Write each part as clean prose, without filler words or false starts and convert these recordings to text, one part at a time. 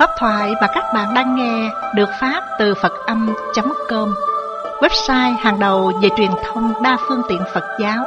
Pháp thoại mà các bạn đang nghe được phát từ Phật-âm.com, website hàng đầu về truyền thông đa phương tiện Phật giáo.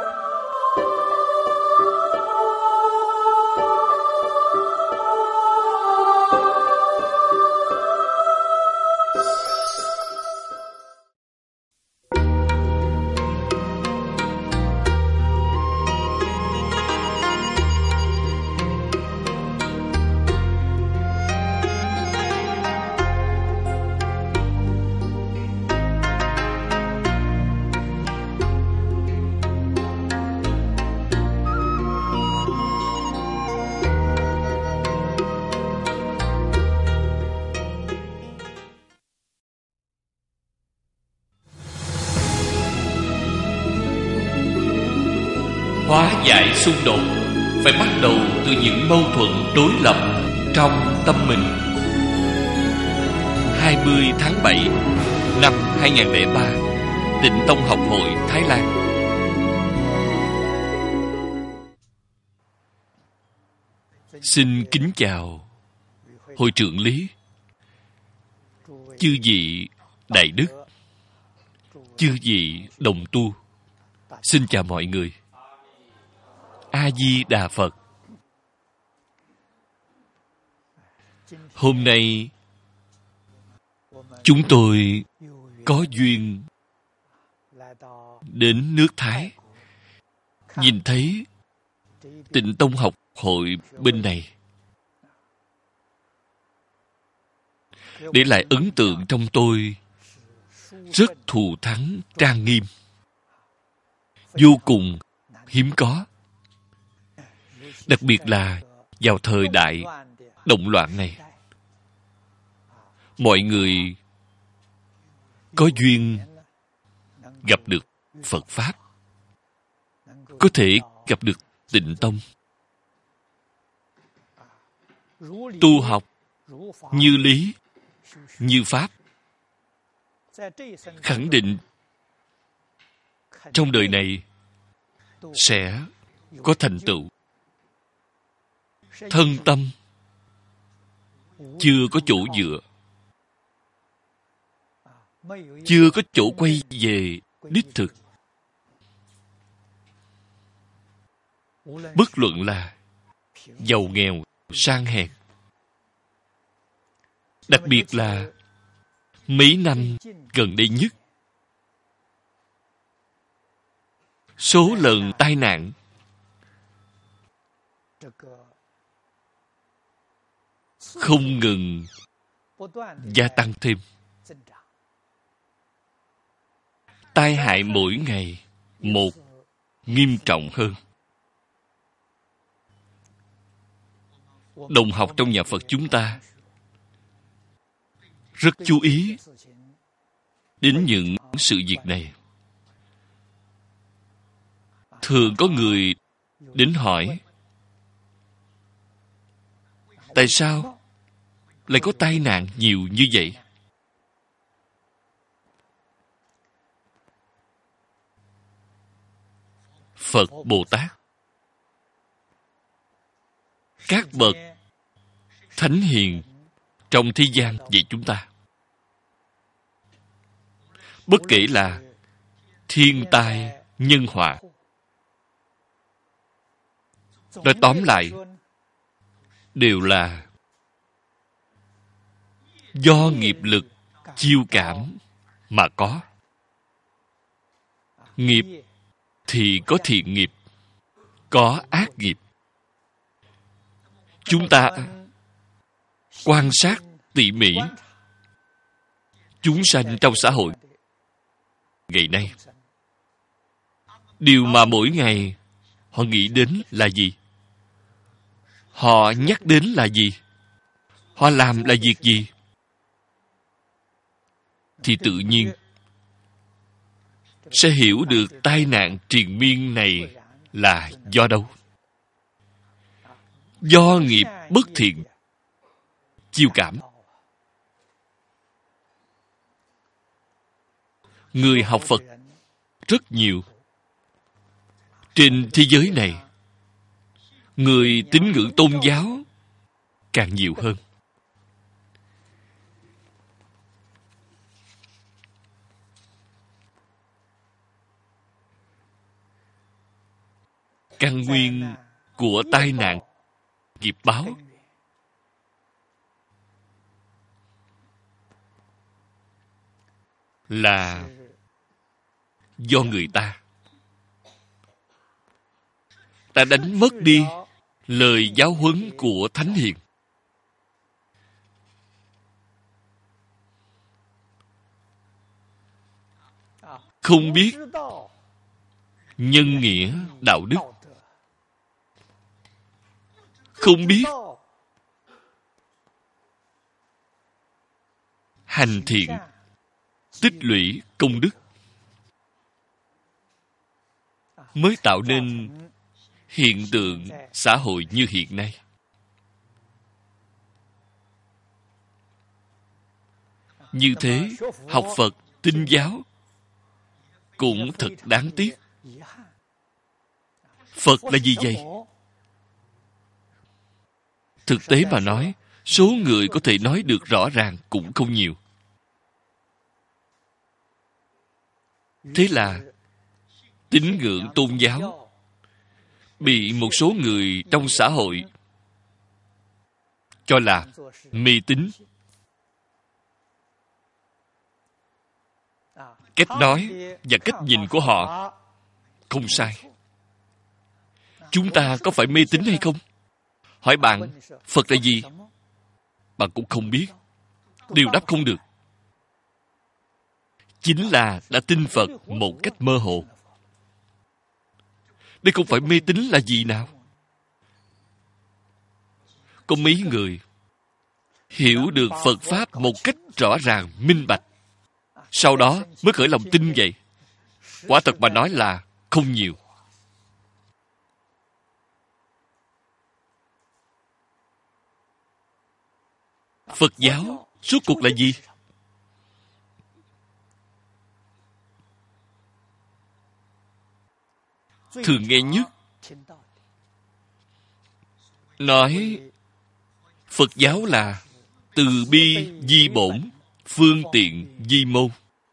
Hóa giải xung đột phải bắt đầu từ những mâu thuẫn đối lập trong tâm mình. 20 tháng 7 năm 2003, Tịnh Tông Học hội Thái Lan. Xin kính chào Hội trưởng Lý, chư vị Đại Đức, chư vị đồng tu. Xin chào mọi người. A-di-đà Phật. Hôm nay chúng tôi có duyên đến nước Thái, nhìn thấy Tịnh Tông Học hội bên này, để lại ấn tượng trong tôi rất thù thắng trang nghiêm, vô cùng hiếm có. Đặc biệt là vào thời đại động loạn này, mọi người có duyên gặp được Phật Pháp, có thể gặp được Tịnh Tông, tu học như lý, như pháp, khẳng định trong đời này sẽ có thành tựu. Thân tâm chưa có chỗ dựa, chưa có chỗ quay về đích thực. Bất luận là giàu nghèo, sang hèn, đặc biệt là mấy năm gần đây nhất, số lần tai nạn không ngừng gia tăng thêm. Tai hại mỗi ngày một nghiêm trọng hơn. Đồng học trong nhà Phật chúng ta rất chú ý đến những sự việc này. Thường có người đến hỏi, tại sao lại có tai nạn nhiều như vậy? Phật Bồ Tát, các bậc thánh hiền trong thế gian về chúng ta, bất kể là thiên tai, nhân họa, nói tóm lại đều là do nghiệp lực chiêu cảm mà có. Nghiệp thì có thiện nghiệp, có ác nghiệp. Chúng ta quan sát tỉ mỉ chúng sanh trong xã hội ngày nay, điều mà mỗi ngày họ nghĩ đến là gì? Họ nhắc đến là gì? Họ làm là việc gì? Thì tự nhiên sẽ hiểu được tai nạn triền miên này là do đâu. Do nghiệp bất thiện chiêu cảm. Người học Phật rất nhiều. Trên thế giới này, người tín ngưỡng tôn giáo càng nhiều hơn. căn nguyên của tai nạn nghiệp báo là do người ta đánh mất đi lời giáo huấn của Thánh Hiền. Không biết nhân nghĩa đạo đức, không biết hành thiện tích lũy công đức, mới tạo nên hiện tượng xã hội như hiện nay. Như thế, học Phật, tin giáo cũng thật đáng tiếc. Phật là gì vậy? Thực tế mà nói, số người có thể nói được rõ ràng cũng không nhiều. Thế là tín ngưỡng tôn giáo bị một số người trong xã hội cho là mê tín. Cách nói và cách nhìn của họ không sai. Chúng ta có phải mê tín hay không? Hỏi bạn, Phật là gì? Bạn cũng không biết. Đều đáp không được. Chính là đã tin Phật một cách mơ hồ. Đây không phải mê tín là gì nào? Có mấy người hiểu được Phật Pháp một cách rõ ràng, minh bạch, sau đó mới khởi lòng tin vậy. Quả thật mà nói là không nhiều. Phật giáo rốt cuộc là gì? Thường nghe nhất nói Phật giáo là từ bi di bổn, phương tiện di môn.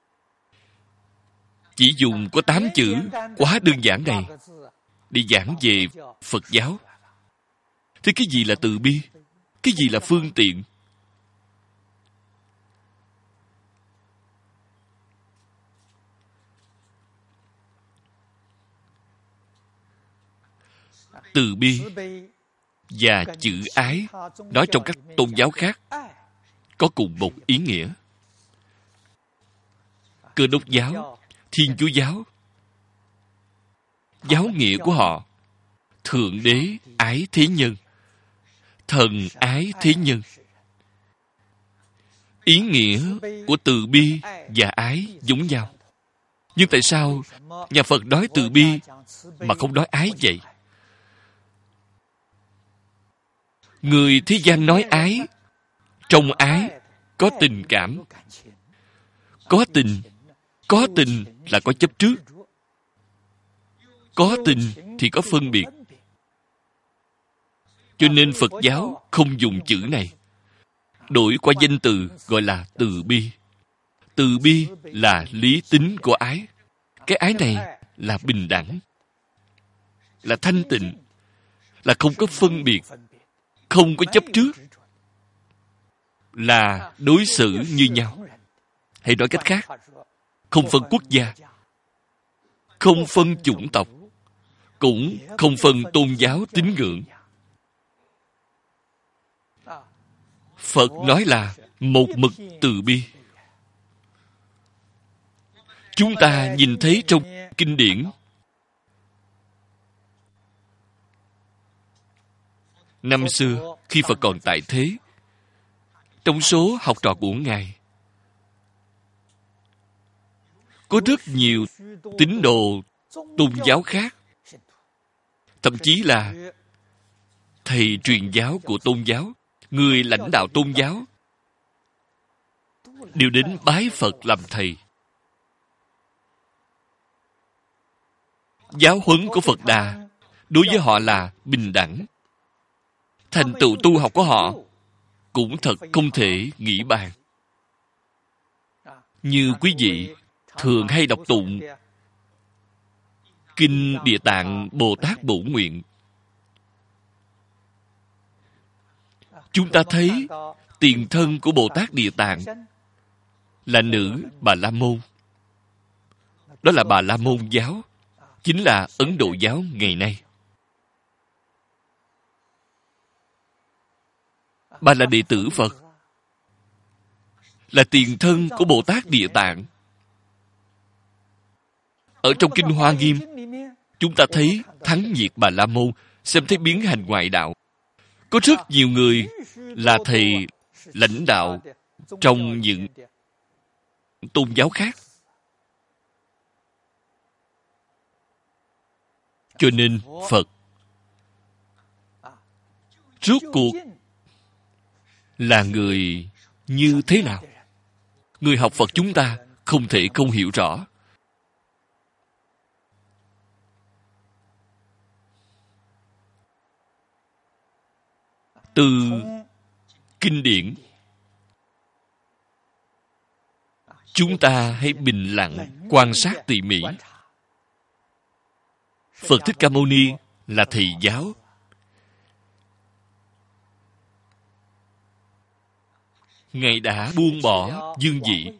Chỉ dùng có 8 chữ quá đơn giản này để giảng về Phật giáo. Thế cái gì là từ bi? Cái gì là phương tiện? Từ bi và chữ ái nói trong các tôn giáo khác có cùng một ý nghĩa. Cơ đốc giáo, Thiên Chúa giáo, giáo nghĩa của họ Thượng Đế ái thế nhân, thần ái thế nhân. Ý nghĩa của từ bi và ái giống nhau. Nhưng tại sao nhà Phật nói từ bi mà không nói ái vậy? Người thế gian nói ái, trong ái có tình cảm. Có tình là có chấp trước. Có tình thì có phân biệt. Cho nên Phật giáo không dùng chữ này. Đổi qua danh từ gọi là từ bi. Từ bi là lý tính của ái. Cái ái này là bình đẳng, là thanh tịnh, là không có phân biệt, không có chấp trước, là đối xử như nhau. Hay nói cách khác, không phân quốc gia, không phân chủng tộc, cũng không phân tôn giáo tín ngưỡng. Phật nói là một mực từ bi. Chúng ta nhìn thấy trong kinh điển, năm xưa khi Phật còn tại thế, trong số học trò của Ngài có rất nhiều tín đồ tôn giáo khác, thậm chí là thầy truyền giáo của tôn giáo, người lãnh đạo tôn giáo đều đến bái Phật làm thầy. Giáo huấn của Phật Đà đối với họ là bình đẳng. Thành tựu tu học của họ cũng thật không thể nghĩ bàn. Như quý vị thường hay đọc tụng Kinh Địa Tạng Bồ Tát Bổ Nguyện, chúng ta thấy tiền thân của Bồ Tát Địa Tạng là nữ Bà La Môn. Đó là Bà La Môn giáo, chính là Ấn Độ giáo ngày nay. Bà là đệ tử Phật, là tiền thân của Bồ Tát Địa Tạng. Ở trong Kinh Hoa Nghiêm, chúng ta thấy Thắng Nhiệt Bà La Môn xem thấy biến hành ngoại đạo. Có rất nhiều người là thầy lãnh đạo trong những tôn giáo khác. Cho nên Phật rốt cuộc là người như thế nào? Người học Phật chúng ta không thể không hiểu rõ. Từ kinh điển, chúng ta hãy bình lặng quan sát tỉ mỉ. Phật Thích Ca Mâu Ni là thầy giáo. Ngài đã buông bỏ dương vị.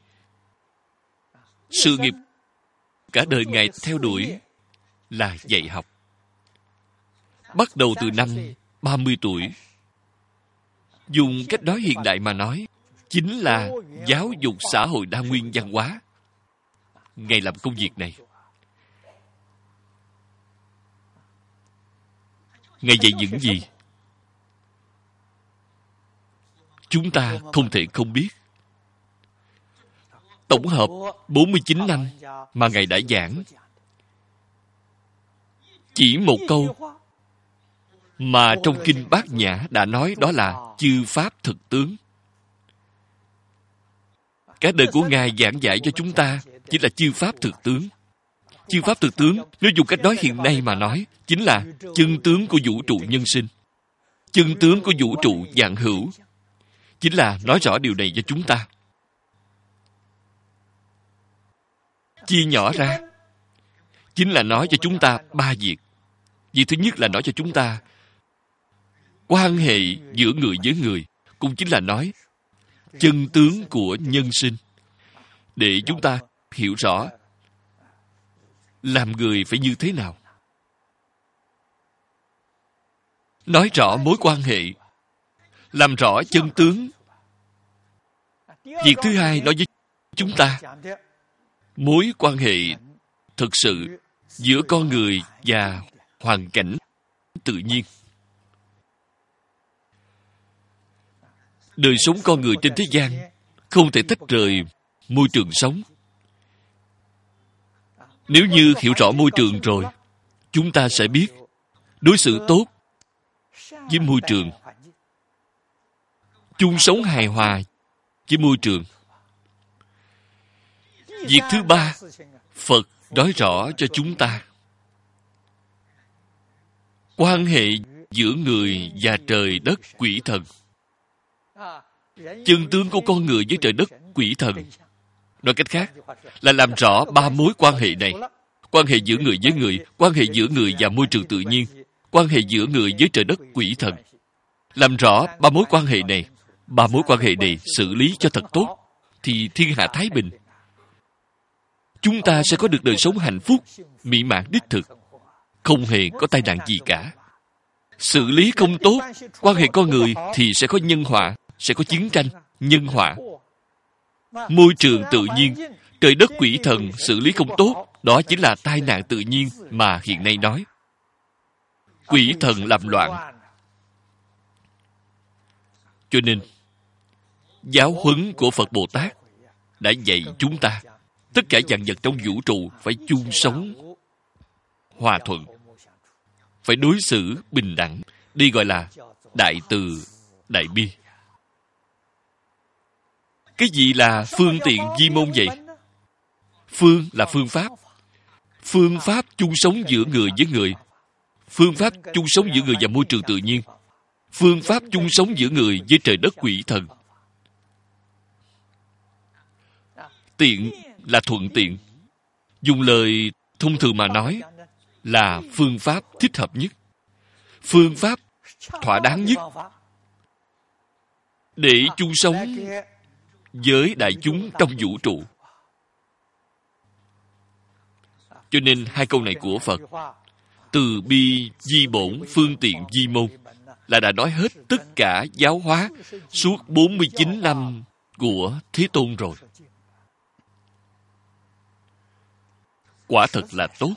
Sự nghiệp cả đời Ngài theo đuổi là dạy học. Bắt đầu từ năm 30 tuổi. Dùng cách nói hiện đại mà nói, chính là giáo dục xã hội đa nguyên văn hóa. Ngài làm công việc này. Ngài dạy những gì? Chúng ta không thể không biết. Tổng hợp 49 năm mà Ngài đã giảng, chỉ một câu mà trong Kinh Bát Nhã đã nói, đó là chư Pháp thực tướng. Cả đời của Ngài giảng dạy cho chúng ta chỉ là chư Pháp thực tướng. Chư Pháp thực tướng, nếu dùng cách nói hiện nay mà nói, chính là chân tướng của vũ trụ nhân sinh. Chân tướng của vũ trụ vạn hữu, chính là nói rõ điều này cho chúng ta. Chia nhỏ ra, chính là nói cho chúng ta ba việc. Việc thứ nhất là nói cho chúng ta quan hệ giữa người với người, cũng chính là nói chân tướng của nhân sinh, để chúng ta hiểu rõ làm người phải như thế nào. Nói rõ mối quan hệ, làm rõ chân tướng. Việc thứ hai nói với chúng ta mối quan hệ thực sự giữa con người và hoàn cảnh tự nhiên. Đời sống con người trên thế gian không thể tách rời môi trường sống. Nếu như hiểu rõ môi trường rồi, chúng ta sẽ biết đối xử tốt với môi trường, chung sống hài hòa với môi trường. Việc thứ ba, Phật nói rõ cho chúng ta quan hệ giữa người và trời đất quỷ thần. Chân tướng của con người với trời đất quỷ thần. Nói cách khác là làm rõ ba mối quan hệ này. Quan hệ giữa người với người, quan hệ giữa người và môi trường tự nhiên, quan hệ giữa người với trời đất quỷ thần. Làm rõ ba mối quan hệ này. Ba mối quan hệ này xử lý cho thật tốt, thì thiên hạ thái bình. Chúng ta sẽ có được đời sống hạnh phúc, mỹ mãn đích thực, không hề có tai nạn gì cả. Xử lý không tốt quan hệ con người thì sẽ có nhân họa, sẽ có chiến tranh, nhân họa. Môi trường tự nhiên, trời đất quỷ thần xử lý không tốt, đó chính là tai nạn tự nhiên mà hiện nay nói. Quỷ thần làm loạn. Cho nên, giáo huấn của Phật Bồ Tát đã dạy chúng ta tất cả vạn vật trong vũ trụ phải chung sống hòa thuận, phải đối xử bình đẳng. Đây gọi là đại từ, đại bi. Cái gì là phương tiện vi môn vậy? Phương là phương pháp. Phương pháp chung sống giữa người với người. Phương pháp chung sống giữa người và môi trường tự nhiên. Phương pháp chung sống giữa người với trời đất quỷ thần. Tiện là thuận tiện. Dùng lời thông thường mà nói, là phương pháp thích hợp nhất, phương pháp thỏa đáng nhất để chung sống với đại chúng trong vũ trụ. Cho nên hai câu này của Phật, từ bi di bổn phương tiện di môn, là đã nói hết tất cả giáo hóa suốt 49 năm của Thế Tôn rồi. Quả thật là tốt.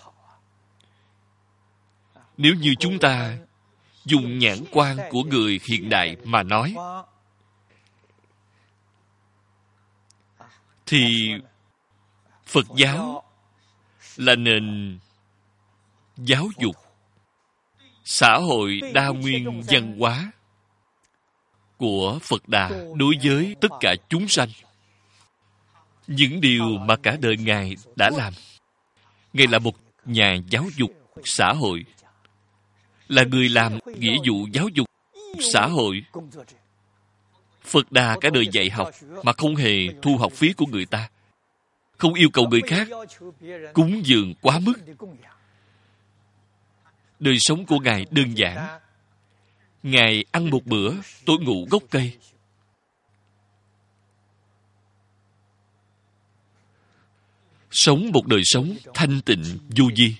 Nếu như chúng ta dùng nhãn quan của người hiện đại mà nói, thì Phật giáo là nền giáo dục xã hội đa nguyên văn hóa của Phật Đà đối với tất cả chúng sanh. Những điều mà cả đời Ngài đã làm. Ngài là một nhà giáo dục xã hội, là người làm nghĩa vụ giáo dục xã hội. Phật Đà cả đời dạy học mà không hề thu học phí của người ta, không yêu cầu người khác cúng dường quá mức. Đời sống của Ngài đơn giản. Ngài ăn một bữa, tối ngủ gốc cây. Sống một đời sống thanh tịnh vô vi,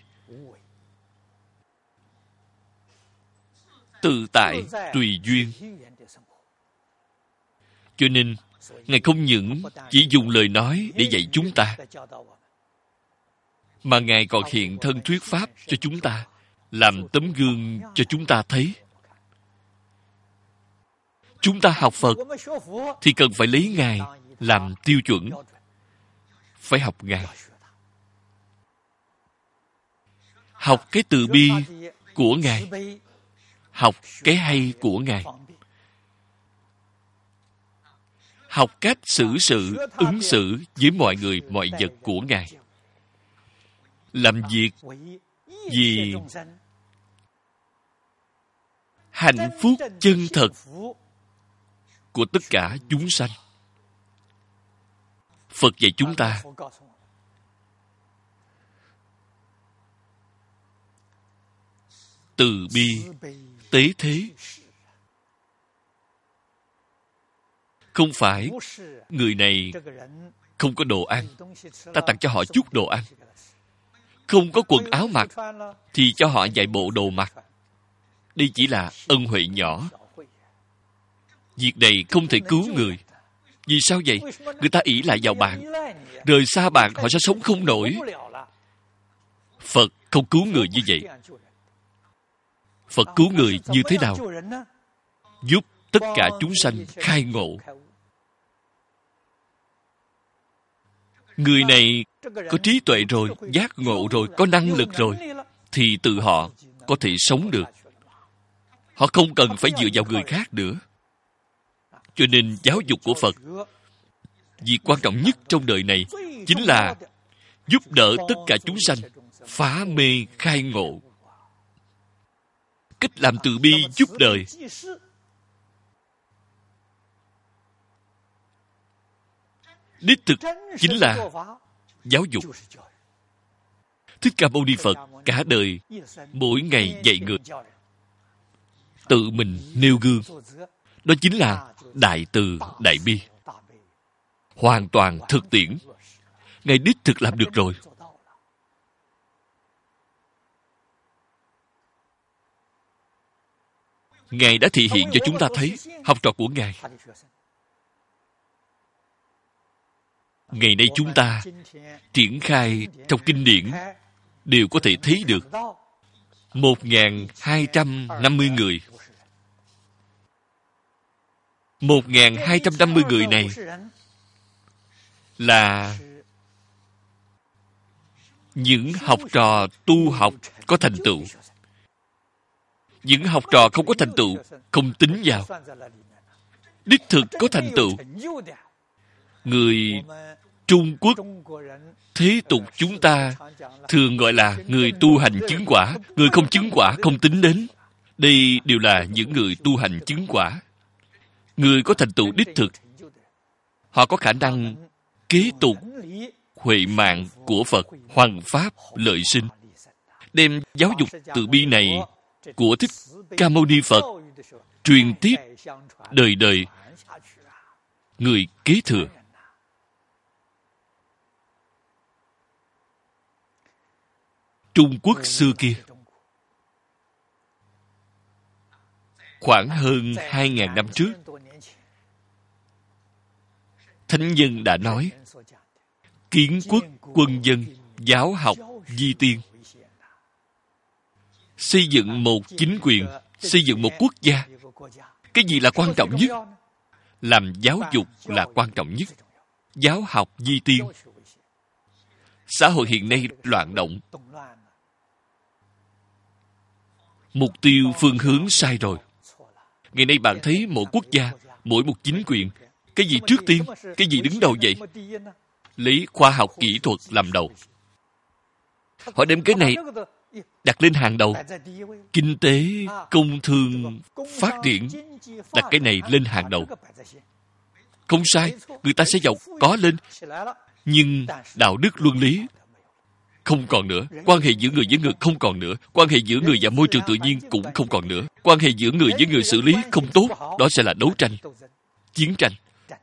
tự tại tùy duyên. Cho nên Ngài không những chỉ dùng lời nói để dạy chúng ta, mà Ngài còn hiện thân thuyết pháp cho chúng ta, làm tấm gương cho chúng ta thấy. Chúng ta học Phật thì cần phải lấy Ngài làm tiêu chuẩn, phải học Ngài. Học cái từ bi của Ngài, học cái hay của Ngài, học cách xử sự, ứng xử với mọi người, mọi vật của Ngài. Làm việc vì hạnh phúc chân thật của tất cả chúng sanh. Phật dạy chúng ta từ bi tế thế. Không phải người này không có đồ ăn, ta tặng cho họ chút đồ ăn. Không có quần áo mặc thì cho họ vài bộ đồ mặc. Đây chỉ là ân huệ nhỏ. Việc này không thể cứu người. Vì sao vậy? Người ta ỷ lại vào bạn, rời xa bạn họ sẽ sống không nổi. Phật không cứu người như vậy. Phật cứu người như thế nào? Giúp tất cả chúng sanh khai ngộ. Người này có trí tuệ rồi, giác ngộ rồi, có năng lực rồi, thì tự họ có thể sống được. Họ không cần phải dựa vào người khác nữa. Cho nên giáo dục của Phật, việc quan trọng nhất trong đời này chính là giúp đỡ tất cả chúng sanh phá mê khai ngộ. Cách làm từ bi giúp đời. Đích thực chính là giáo dục. Thích Ca Mâu Ni Phật cả đời mỗi ngày dạy người, tự mình nêu gương. Đó chính là đại từ đại bi, hoàn toàn thực tiễn. Ngài đích thực làm được rồi. Ngài đã thị hiện cho chúng ta thấy. Học trò của Ngài, ngày nay chúng ta triển khai trong kinh điển đều có thể thấy được 1.250 người. 1.250 người này là những học trò tu học có thành tựu. Những học trò không có thành tựu không tính vào. Đích thực có thành tựu, người Trung Quốc thế tục chúng ta thường gọi là người tu hành chứng quả. Người không chứng quả không tính đến. Đây đều là những người tu hành chứng quả. Người có thành tựu đích thực, họ có khả năng kế tục huệ mạng của Phật, hoằng pháp lợi sinh. đem giáo dục từ bi này của Thích Ca Mâu Ni Phật truyền tiếp đời đời người kế thừa. Trung Quốc xưa kia, khoảng hơn 2.000 năm trước, Thánh nhân đã nói, kiến quốc quân dân, giáo học vi tiên. Xây dựng một chính quyền, xây dựng một quốc gia, cái gì là quan trọng nhất? Làm giáo dục là quan trọng nhất. Giáo học vi tiên. Xã hội hiện nay loạn động. Mục tiêu phương hướng sai rồi. Ngày nay bạn thấy mỗi quốc gia, mỗi một chính quyền, cái gì trước tiên, cái gì đứng đầu vậy? Lấy khoa học kỹ thuật làm đầu. Họ đem cái này đặt lên hàng đầu. Kinh tế, công thương, phát triển, đặt cái này lên hàng đầu. Không sai, người ta sẽ giàu có lên. Nhưng đạo đức luân lý không còn nữa. Quan hệ giữa người với người không còn nữa. Quan hệ giữa người và môi trường tự nhiên cũng không còn nữa. Quan hệ giữa người với người xử lý không tốt. Đó sẽ là đấu tranh, chiến tranh.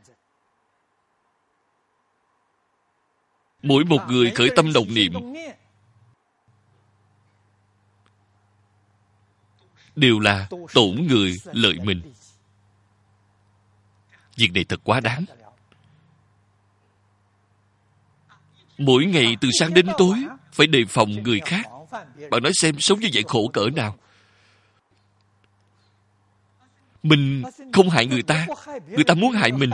Mỗi một người khởi tâm đồng niệm đều là tổn người lợi mình. Việc này thật quá đáng. Mỗi ngày từ sáng đến tối phải đề phòng người khác. Bạn nói xem sống như vậy khổ cỡ nào. Mình không hại người ta, người ta muốn hại mình.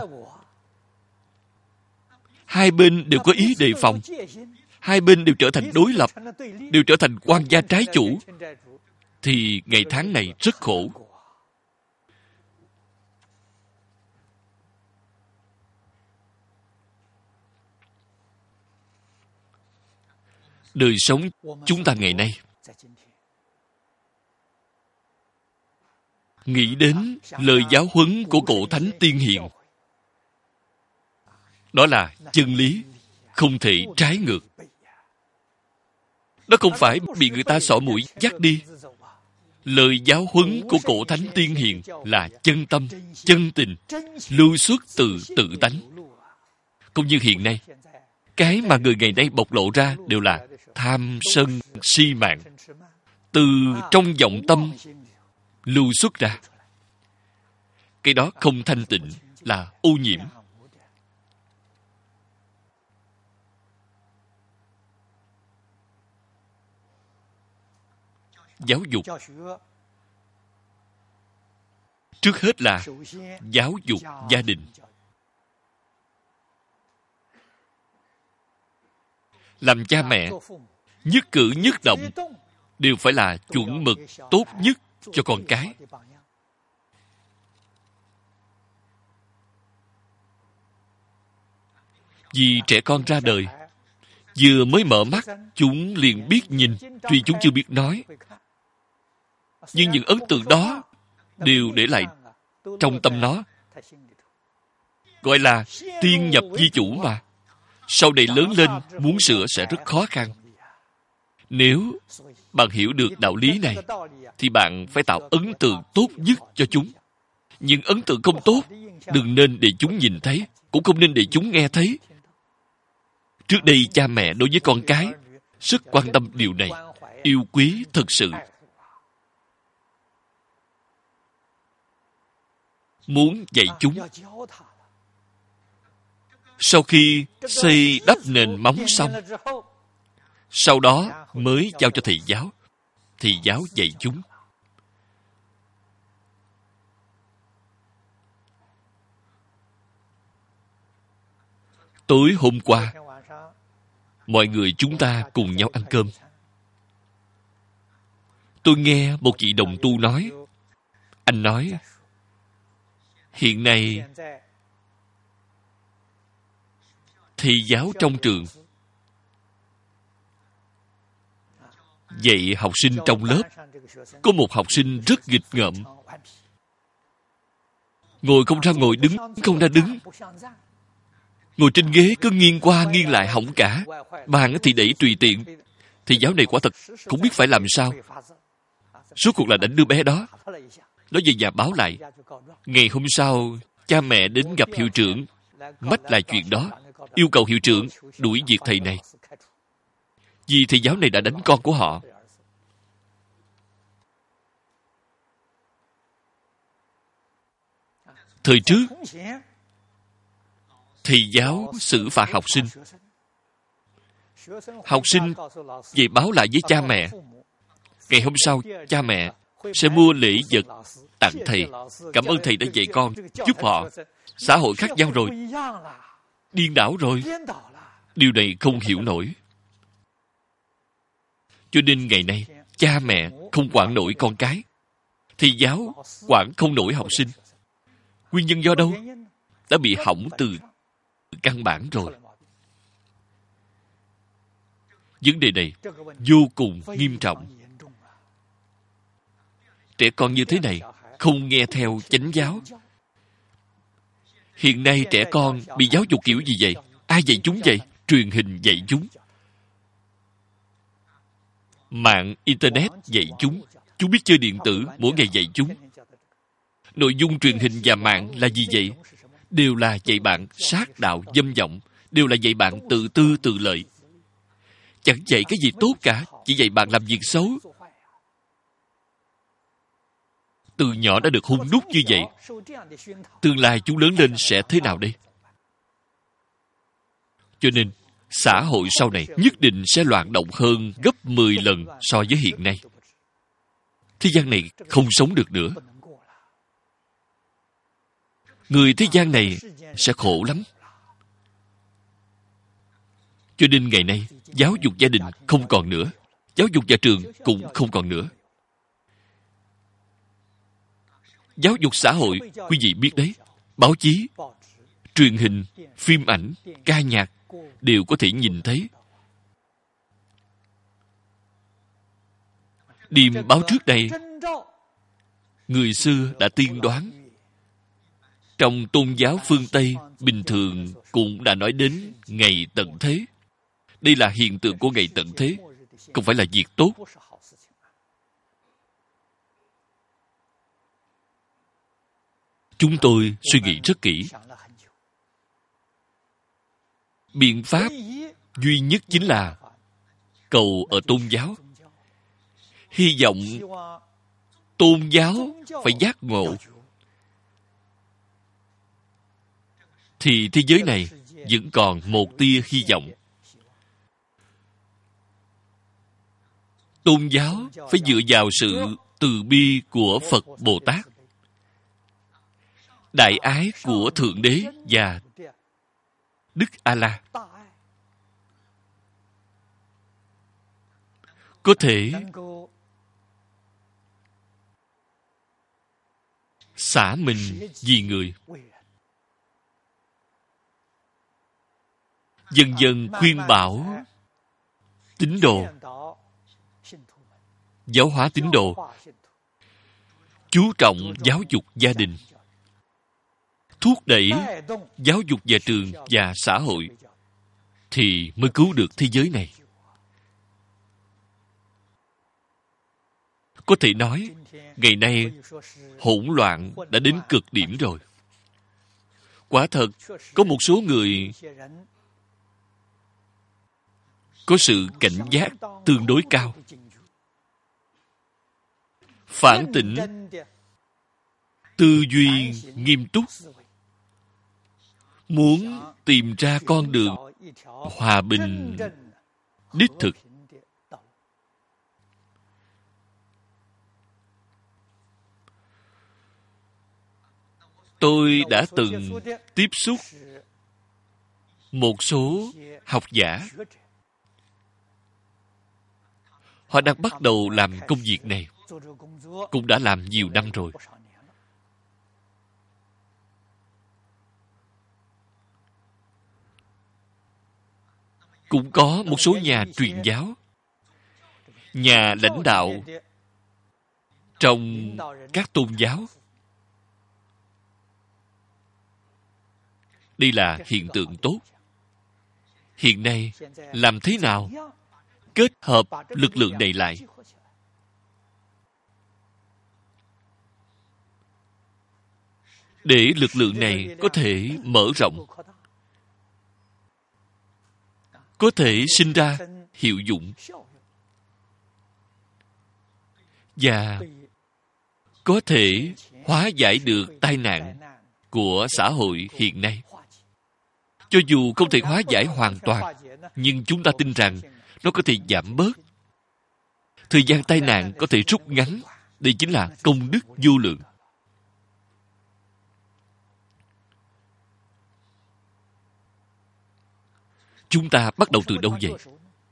Hai bên đều có ý đề phòng. Hai bên đều trở thành đối lập, đều trở thành quan gia trái chủ. Thì ngày tháng này rất khổ. Đời sống chúng ta ngày nay, nghĩ đến lời giáo huấn của cổ thánh tiên hiền, đó là chân lý, không thể trái ngược. Đó không phải bị người ta xỏ mũi dắt đi. Lời giáo huấn của cổ thánh tiên hiền là chân tâm, chân tình, lưu xuất từ tự tánh. Cũng như hiện nay, cái mà người ngày nay bộc lộ ra đều là tham sân si mạng, từ trong vọng tâm lưu xuất ra. Cái đó không thanh tịnh, là ô nhiễm. Giáo dục trước hết là giáo dục gia đình. Làm cha mẹ, nhất cử nhất động đều phải là chuẩn mực tốt nhất cho con cái. Vì trẻ con ra đời, vừa mới mở mắt, chúng liền biết nhìn, tuy chúng chưa biết nói. Nhưng những ấn tượng đó đều để lại trong tâm nó. Gọi là tiên nhập di chủ mà. Sau này lớn lên, muốn sửa sẽ rất khó khăn. Nếu bạn hiểu được đạo lý này, thì bạn phải tạo ấn tượng tốt nhất cho chúng. Nhưng ấn tượng không tốt, đừng nên để chúng nhìn thấy, cũng không nên để chúng nghe thấy. Trước đây cha mẹ đối với con cái rất quan tâm điều này, yêu quý thật sự. Muốn dạy chúng. Sau khi xây đắp nền móng xong, sau đó mới giao cho thầy giáo. Thầy giáo dạy chúng. Tối hôm qua, mọi người chúng ta cùng nhau ăn cơm. Tôi nghe một vị đồng tu nói, anh nói, hiện nay thầy giáo trong trường dạy học sinh trong lớp, có một học sinh rất nghịch ngợm, ngồi không ra ngồi, đứng không ra đứng, ngồi trên ghế cứ nghiêng qua nghiêng lại hỏng cả, bàn thì đẩy tùy tiện. Thầy giáo này quả thật không biết phải làm sao. Rốt cuộc là đánh đứa bé đó. Nó về nhà báo lại. Ngày hôm sau, cha mẹ đến gặp hiệu trưởng, mách lại chuyện đó, yêu cầu hiệu trưởng đuổi việc thầy này. Vì thầy giáo này đã đánh con của họ. Thời trước, thầy giáo xử phạt học sinh. Học sinh về báo lại với cha mẹ. Ngày hôm sau, cha mẹ sẽ mua lễ vật tặng thầy. Cảm ơn thầy đã dạy con, giúp họ. Xã hội khác nhau rồi. Điên đảo rồi. Điều này không hiểu nổi. Cho nên ngày nay, cha mẹ không quản nổi con cái. Thầy giáo quản không nổi học sinh. Nguyên nhân do đâu? Đã bị hỏng từ căn bản rồi. Vấn đề này vô cùng nghiêm trọng. Trẻ con như thế này không nghe theo chánh giáo. Hiện nay trẻ con bị giáo dục kiểu gì vậy? Ai dạy chúng vậy? Truyền hình dạy chúng. Mạng Internet dạy chúng. Chúng biết chơi điện tử, mỗi ngày dạy chúng. Nội dung truyền hình và mạng là gì vậy? Đều là dạy bạn sát đạo dâm vọng. Đều là dạy bạn tự tư tự lợi. Chẳng dạy cái gì tốt cả. Chỉ dạy bạn làm việc xấu. Từ nhỏ đã được hun đúc như vậy. Tương lai chúng lớn lên sẽ thế nào đây? Cho nên, xã hội sau này nhất định sẽ loạn động hơn gấp 10 lần so với hiện nay. Thế gian này không sống được nữa. Người thế gian này sẽ khổ lắm. Cho nên ngày nay, giáo dục gia đình không còn nữa. Giáo dục nhà trường cũng không còn nữa. Giáo dục xã hội, quý vị biết đấy, báo chí, truyền hình, phim ảnh, ca nhạc đều có thể nhìn thấy. Điềm báo trước đây, người xưa đã tiên đoán. Trong tôn giáo phương Tây, bình thường cũng đã nói đến ngày tận thế. Đây là hiện tượng của ngày tận thế, không phải là việc tốt. Chúng tôi suy nghĩ rất kỹ. Biện pháp duy nhất chính là cầu ở tôn giáo. Hy vọng tôn giáo phải giác ngộ. Thì thế giới này vẫn còn một tia hy vọng. Tôn giáo phải dựa vào sự từ bi của Phật Bồ Tát, đại ái của Thượng Đế và Đức A-la. Có thể xả mình vì người. Dần dần khuyên bảo tín đồ, giáo hóa tín đồ, chú trọng giáo dục gia đình, thúc đẩy giáo dục nhà trường và xã hội, thì mới cứu được thế giới này. Có thể nói, ngày nay hỗn loạn đã đến cực điểm rồi. Quả thật, có một số người có sự cảnh giác tương đối cao. Phản tỉnh, tư duy nghiêm túc, muốn tìm ra con đường hòa bình đích thực. Tôi đã từng tiếp xúc một số học giả. Họ đang bắt đầu làm công việc này, cũng đã làm nhiều năm rồi. Cũng có một số nhà truyền giáo, nhà lãnh đạo trong các tôn giáo. Đây là hiện tượng tốt. Hiện nay, làm thế nào kết hợp lực lượng này lại. Để lực lượng này có thể mở rộng, có thể sinh ra hiệu dụng, và có thể hóa giải được tai nạn của xã hội hiện nay. Cho dù không thể hóa giải hoàn toàn, nhưng chúng ta tin rằng nó có thể giảm bớt. Thời gian tai nạn có thể rút ngắn. Đây chính là công đức vô lượng. Chúng ta bắt đầu từ đâu vậy?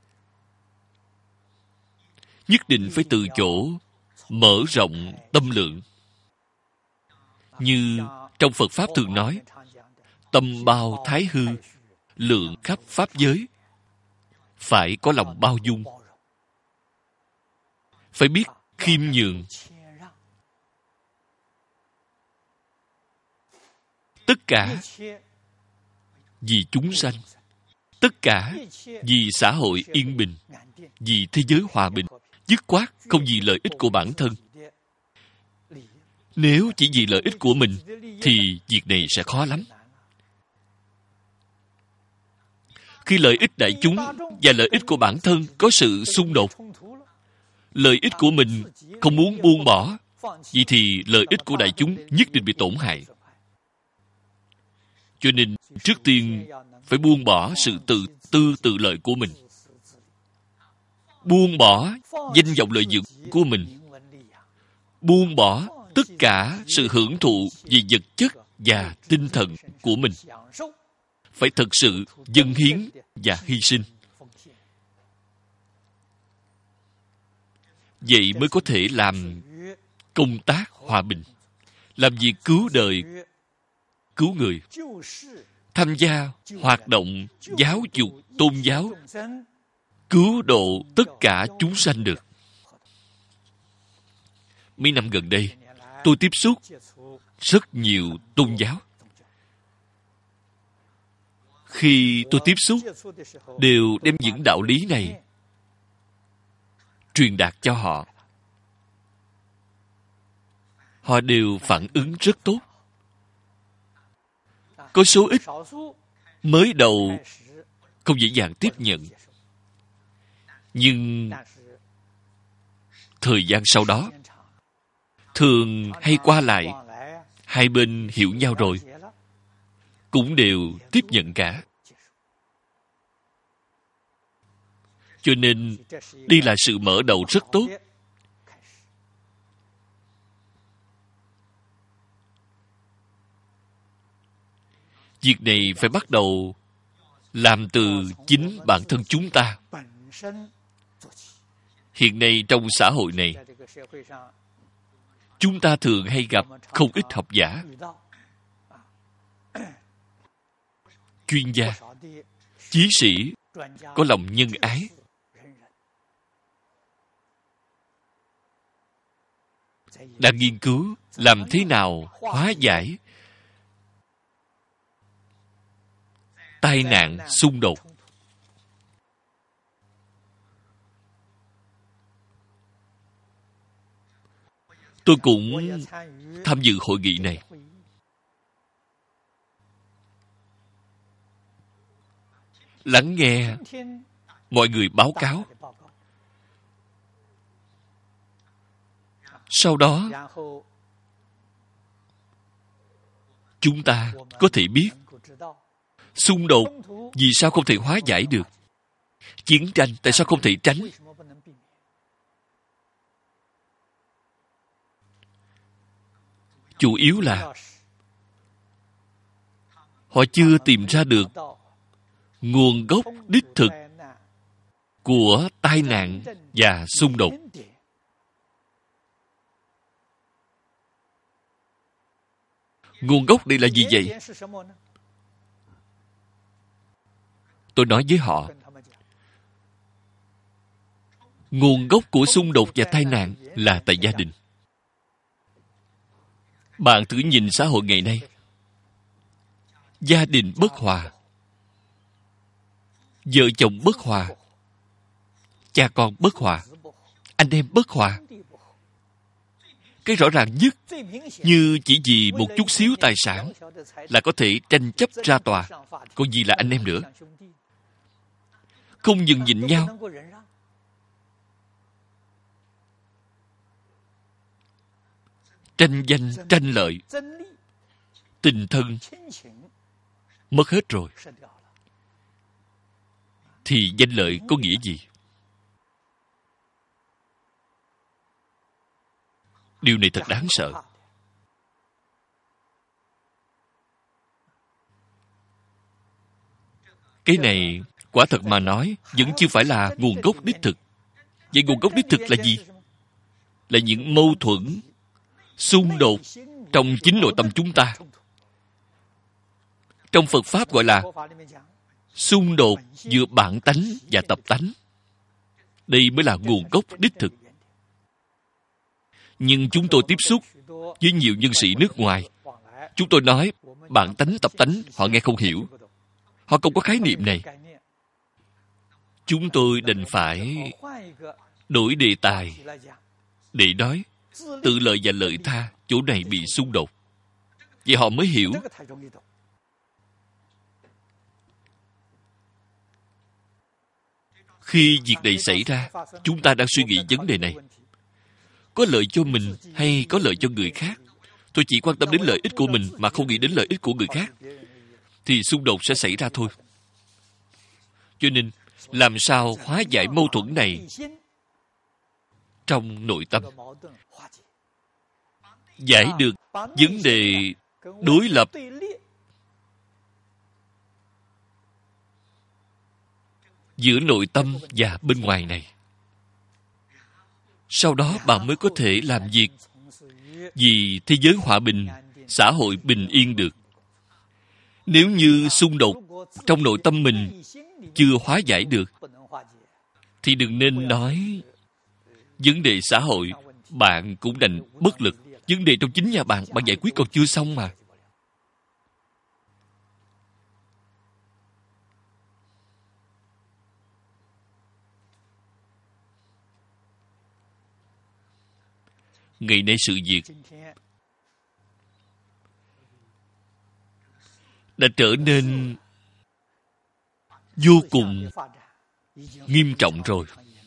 Nhất định phải từ chỗ mở rộng tâm lượng. Như trong Phật Pháp thường nói, tâm bao thái hư, lượng khắp Pháp giới. Phải có lòng bao dung. Phải biết khiêm nhường. Tất cả vì chúng sanh. Tất cả vì xã hội yên bình, vì thế giới hòa bình. Dứt khoát không vì lợi ích của bản thân. Nếu chỉ vì lợi ích của mình, thì việc này sẽ khó lắm. Khi lợi ích đại chúng và lợi ích của bản thân có sự xung đột, lợi ích của mình không muốn buông bỏ, vậy thì lợi ích của đại chúng nhất định bị tổn hại. Cho nên trước tiên phải buông bỏ sự tự tư tự lợi của mình, buông bỏ danh vọng lợi dưỡng của mình, buông bỏ tất cả sự hưởng thụ về vật chất và tinh thần của mình. Phải thật sự dâng hiến và hy sinh. Vậy mới có thể làm công tác hòa bình, làm việc cứu đời, cứu người, tham gia hoạt động giáo dục tôn giáo, cứu độ tất cả chúng sanh được. Mấy năm gần đây, tôi tiếp xúc rất nhiều tôn giáo. Khi tôi tiếp xúc, đều đem những đạo lý này truyền đạt cho họ. Họ đều phản ứng rất tốt. Có số ít mới đầu không dễ dàng tiếp nhận, nhưng thời gian sau đó thường hay qua lại, hai bên hiểu nhau rồi cũng đều tiếp nhận cả. Cho nên đây là sự mở đầu rất tốt. Việc này phải bắt đầu làm từ chính bản thân chúng ta. Hiện nay trong xã hội này, chúng ta thường hay gặp không ít học giả, chuyên gia, chí sĩ có lòng nhân ái. Đang nghiên cứu làm thế nào hóa giải tai nạn xung đột. Tôi cũng tham dự hội nghị này. Lắng nghe mọi người báo cáo. Sau đó, chúng ta có thể biết xung đột vì sao không thể hóa giải được. Chiến tranh tại sao không thể tránh. Chủ yếu là họ chưa tìm ra được nguồn gốc đích thực của tai nạn và xung đột. Nguồn gốc đây là gì vậy? Tôi nói với họ, nguồn gốc của xung đột và tai nạn là tại gia đình. Bạn thử nhìn xã hội ngày nay. Gia đình bất hòa, vợ chồng bất hòa, cha con bất hòa, anh em bất hòa. Cái rõ ràng nhất, như chỉ vì một chút xíu tài sản là có thể tranh chấp ra tòa, còn gì là anh em nữa. Không nhường nhịn nhau. Tranh danh, tranh lợi, tình thân mất hết rồi, thì danh lợi có nghĩa gì? Điều này thật đáng sợ. Cái này quả thật mà nói vẫn chưa phải là nguồn gốc đích thực. Vậy nguồn gốc đích thực là gì? Là những mâu thuẫn, xung đột trong chính nội tâm chúng ta. Trong Phật Pháp gọi là xung đột giữa bản tánh và tập tánh. Đây mới là nguồn gốc đích thực. Nhưng chúng tôi tiếp xúc với nhiều nhân sĩ nước ngoài. Chúng tôi nói bản tánh, tập tánh, họ nghe không hiểu. Họ không có khái niệm này. Chúng tôi đành phải đổi đề tài để nói tự lợi và lợi tha, chỗ này bị xung đột. Vậy họ mới hiểu. Khi việc này xảy ra, chúng ta đang suy nghĩ vấn đề này. Có lợi cho mình hay có lợi cho người khác? Tôi chỉ quan tâm đến lợi ích của mình mà không nghĩ đến lợi ích của người khác, thì xung đột sẽ xảy ra thôi. Cho nên, làm sao hóa giải mâu thuẫn này trong nội tâm? Giải được vấn đề đối lập giữa nội tâm và bên ngoài này. Sau đó bạn mới có thể làm việc vì thế giới hòa bình, xã hội bình yên được. Nếu như xung đột trong nội tâm mình chưa hóa giải được, thì đừng nên nói vấn đề xã hội bạn cũng đành bất lực. Vấn đề trong chính nhà bạn giải quyết còn chưa xong mà. Ngày nay sự việc đã trở nên vô cùng nghiêm trọng rồi.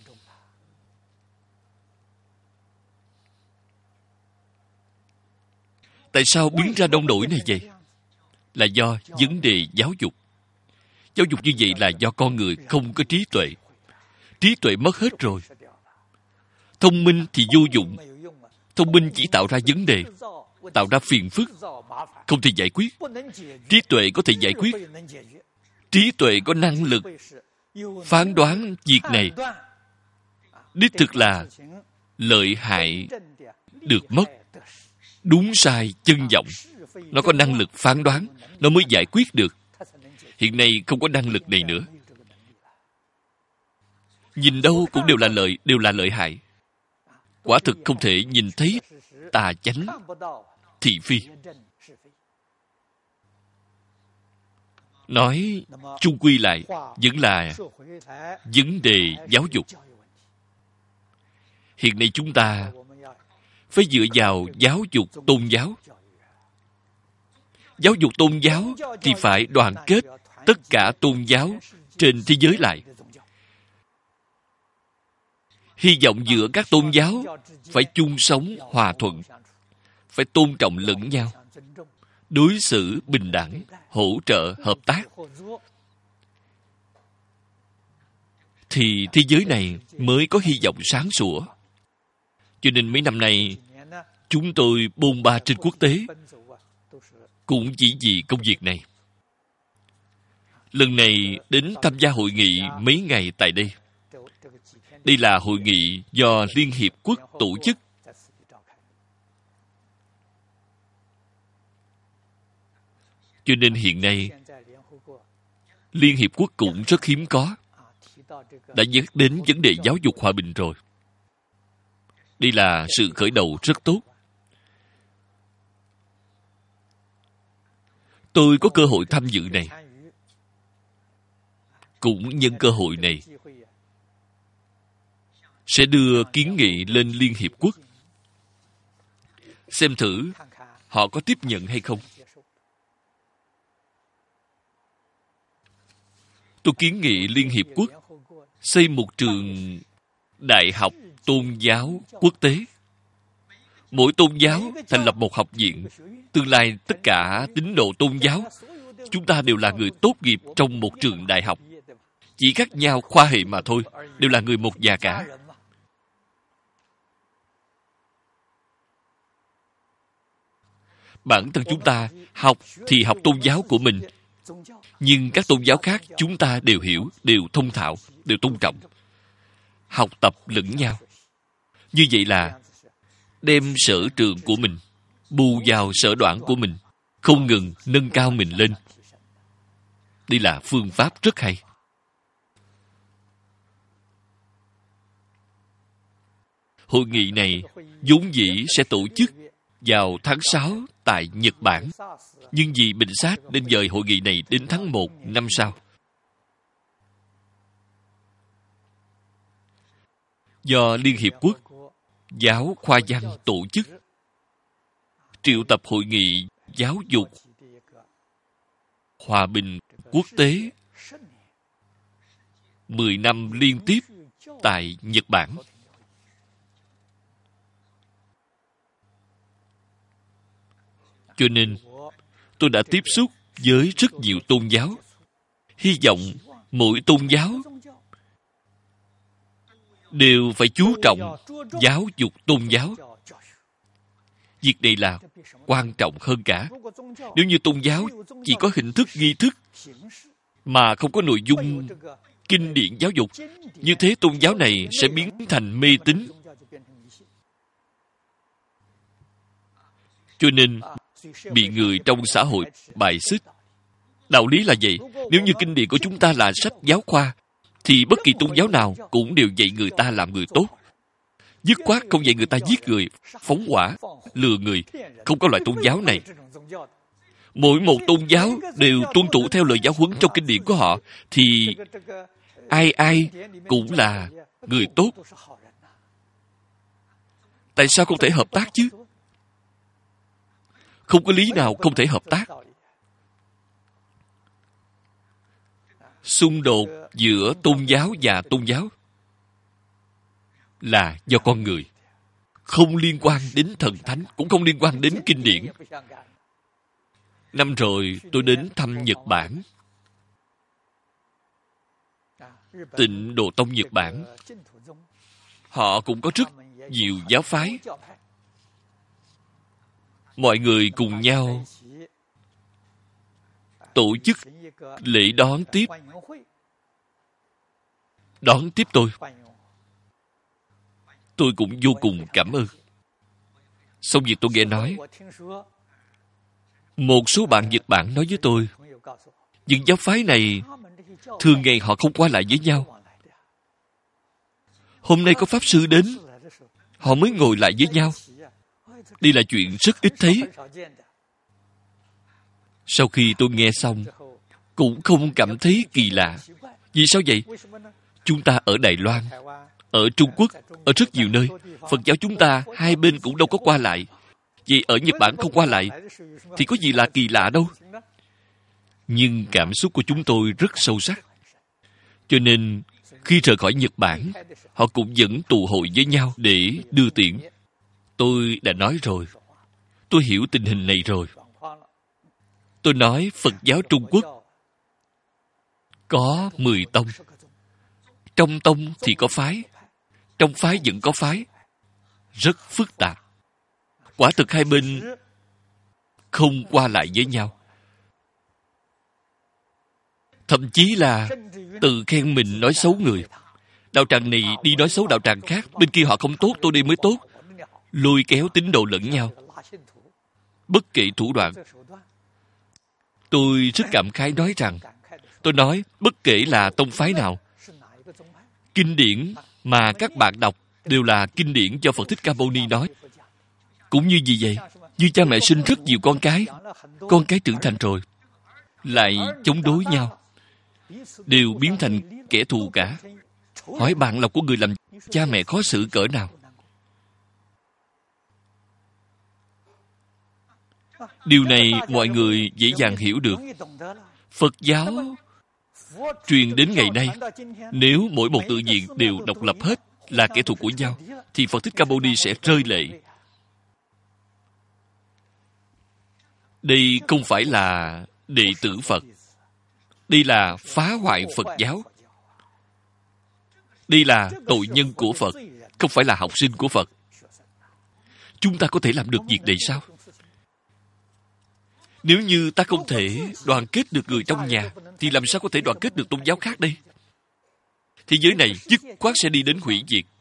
Tại sao biến ra nông nổi này vậy? Là do vấn đề giáo dục. Giáo dục như vậy là do con người không có trí tuệ. Trí tuệ mất hết rồi. Thông minh thì vô dụng. Thông minh chỉ tạo ra vấn đề, tạo ra phiền phức, không thể giải quyết. Trí tuệ có thể giải quyết. Trí tuệ có năng lực phán đoán việc này. Đích thực là lợi hại được mất, đúng sai chân vọng. Nó có năng lực phán đoán, nó mới giải quyết được. Hiện nay không có năng lực này nữa. Nhìn đâu cũng đều là lợi hại. Quả thực không thể nhìn thấy tà chánh, thị phi. Nói chung quy lại vẫn là vấn đề giáo dục. Hiện nay chúng ta phải dựa vào giáo dục tôn giáo. Giáo dục tôn giáo thì phải đoàn kết tất cả tôn giáo trên thế giới lại. Hy vọng giữa các tôn giáo phải chung sống hòa thuận, phải tôn trọng lẫn nhau, đối xử bình đẳng, hỗ trợ, hợp tác. Thì thế giới này mới có hy vọng sáng sủa. Cho nên mấy năm nay, chúng tôi bôn ba trên quốc tế, cũng chỉ vì công việc này. Lần này đến tham gia hội nghị mấy ngày tại đây. Đây là hội nghị do Liên Hiệp Quốc tổ chức. Cho nên hiện nay, Liên Hiệp Quốc cũng rất hiếm có, đã nhắc đến vấn đề giáo dục hòa bình rồi. Đây là sự khởi đầu rất tốt. Tôi có cơ hội tham dự này. Cũng nhân cơ hội này, sẽ đưa kiến nghị lên Liên Hiệp Quốc. Xem thử họ có tiếp nhận hay không. Tôi kiến nghị Liên Hiệp Quốc xây một trường đại học tôn giáo quốc tế. Mỗi tôn giáo thành lập một học viện. Tương lai tất cả tín đồ tôn giáo, chúng ta đều là người tốt nghiệp trong một trường đại học. Chỉ khác nhau khoa hệ mà thôi, đều là người một nhà cả. Bản thân chúng ta học thì học tôn giáo của mình, nhưng các tôn giáo khác chúng ta đều hiểu, đều thông thạo, đều tôn trọng. Học tập lẫn nhau. Như vậy là đem sở trường của mình bù vào sở đoản của mình, không ngừng nâng cao mình lên. Đây là phương pháp rất hay. Hội nghị này vốn dĩ sẽ tổ chức vào tháng 6 tại Nhật Bản, nhưng vì bệnh sát nên dời hội nghị này đến tháng 1 năm sau. Do Liên Hiệp Quốc Giáo Khoa Văn tổ chức, triệu tập hội nghị giáo dục hòa bình quốc tế 10 năm liên tiếp tại Nhật Bản. Cho nên, tôi đã tiếp xúc với rất nhiều tôn giáo. Hy vọng mỗi tôn giáo đều phải chú trọng giáo dục tôn giáo. Việc này là quan trọng hơn cả. Nếu như tôn giáo chỉ có hình thức nghi thức mà không có nội dung kinh điển giáo dục, như thế tôn giáo này sẽ biến thành mê tín. Cho nên bị người trong xã hội bài xích. Đạo lý là vậy. Nếu như kinh điển của chúng ta là sách giáo khoa, thì bất kỳ tôn giáo nào cũng đều dạy người ta làm người tốt. Dứt khoát không dạy người ta giết người, phóng hỏa, lừa người. Không có loại tôn giáo này. Mỗi một tôn giáo đều tuân thủ theo lời giáo huấn trong kinh điển của họ, thì ai ai cũng là người tốt. Tại sao không thể hợp tác chứ? Không có lý nào không thể hợp tác. Xung đột giữa tôn giáo và tôn giáo là do con người, không liên quan đến thần thánh, cũng không liên quan đến kinh điển. Năm rồi tôi đến thăm Nhật Bản. Tịnh Độ Tông Nhật Bản, họ cũng có rất nhiều giáo phái. Mọi người cùng nhau tổ chức lễ đón tiếp tôi. Tôi cũng vô cùng cảm ơn. Xong việc tôi nghe nói, một số bạn Nhật Bản nói với tôi, những giáo phái này thường ngày họ không qua lại với nhau. Hôm nay có Pháp Sư đến, họ mới ngồi lại với nhau. Đây là chuyện rất ít thấy. Sau khi tôi nghe xong, cũng không cảm thấy kỳ lạ. Vì sao vậy? Chúng ta ở Đài Loan, ở Trung Quốc, ở rất nhiều nơi, Phật giáo chúng ta hai bên cũng đâu có qua lại. Vậy ở Nhật Bản không qua lại, thì có gì là kỳ lạ đâu. Nhưng cảm xúc của chúng tôi rất sâu sắc. Cho nên, khi rời khỏi Nhật Bản, họ cũng vẫn tụ hội với nhau để đưa tiễn. Tôi đã nói rồi, tôi hiểu tình hình này rồi. Tôi nói Phật giáo Trung Quốc có 10 tông. Trong tông thì có phái, trong phái vẫn có phái. Rất phức tạp. Quả thực hai bên không qua lại với nhau. Thậm chí là tự khen mình nói xấu người. Đạo tràng này đi nói xấu đạo tràng khác, bên kia họ không tốt, tôi đây mới tốt. Lôi kéo tín đồ lẫn nhau. Bất kể thủ đoạn. Tôi rất cảm khái nói rằng, tôi nói bất kể là tông phái nào, kinh điển mà các bạn đọc đều là kinh điển do Phật Thích Ca Mâu Ni nói. Cũng như gì vậy? Như cha mẹ sinh rất nhiều con cái trưởng thành rồi, lại chống đối nhau, đều biến thành kẻ thù cả. Hỏi bạn lòng của người làm cha mẹ khó xử cỡ nào. Điều này mọi người dễ dàng hiểu được. Phật giáo truyền đến ngày nay, nếu mỗi một tự viện đều độc lập hết, là kẻ thù của nhau, thì Phật Thích Ca Mâu Ni sẽ rơi lệ. Đây không phải là đệ tử Phật. Đây là phá hoại Phật giáo. Đây là tội nhân của Phật, không phải là học sinh của Phật. Chúng ta có thể làm được việc này sao? Nếu như ta không thể đoàn kết được người trong nhà, thì làm sao có thể đoàn kết được tôn giáo khác đây? Thế giới này dứt khoát sẽ đi đến hủy diệt.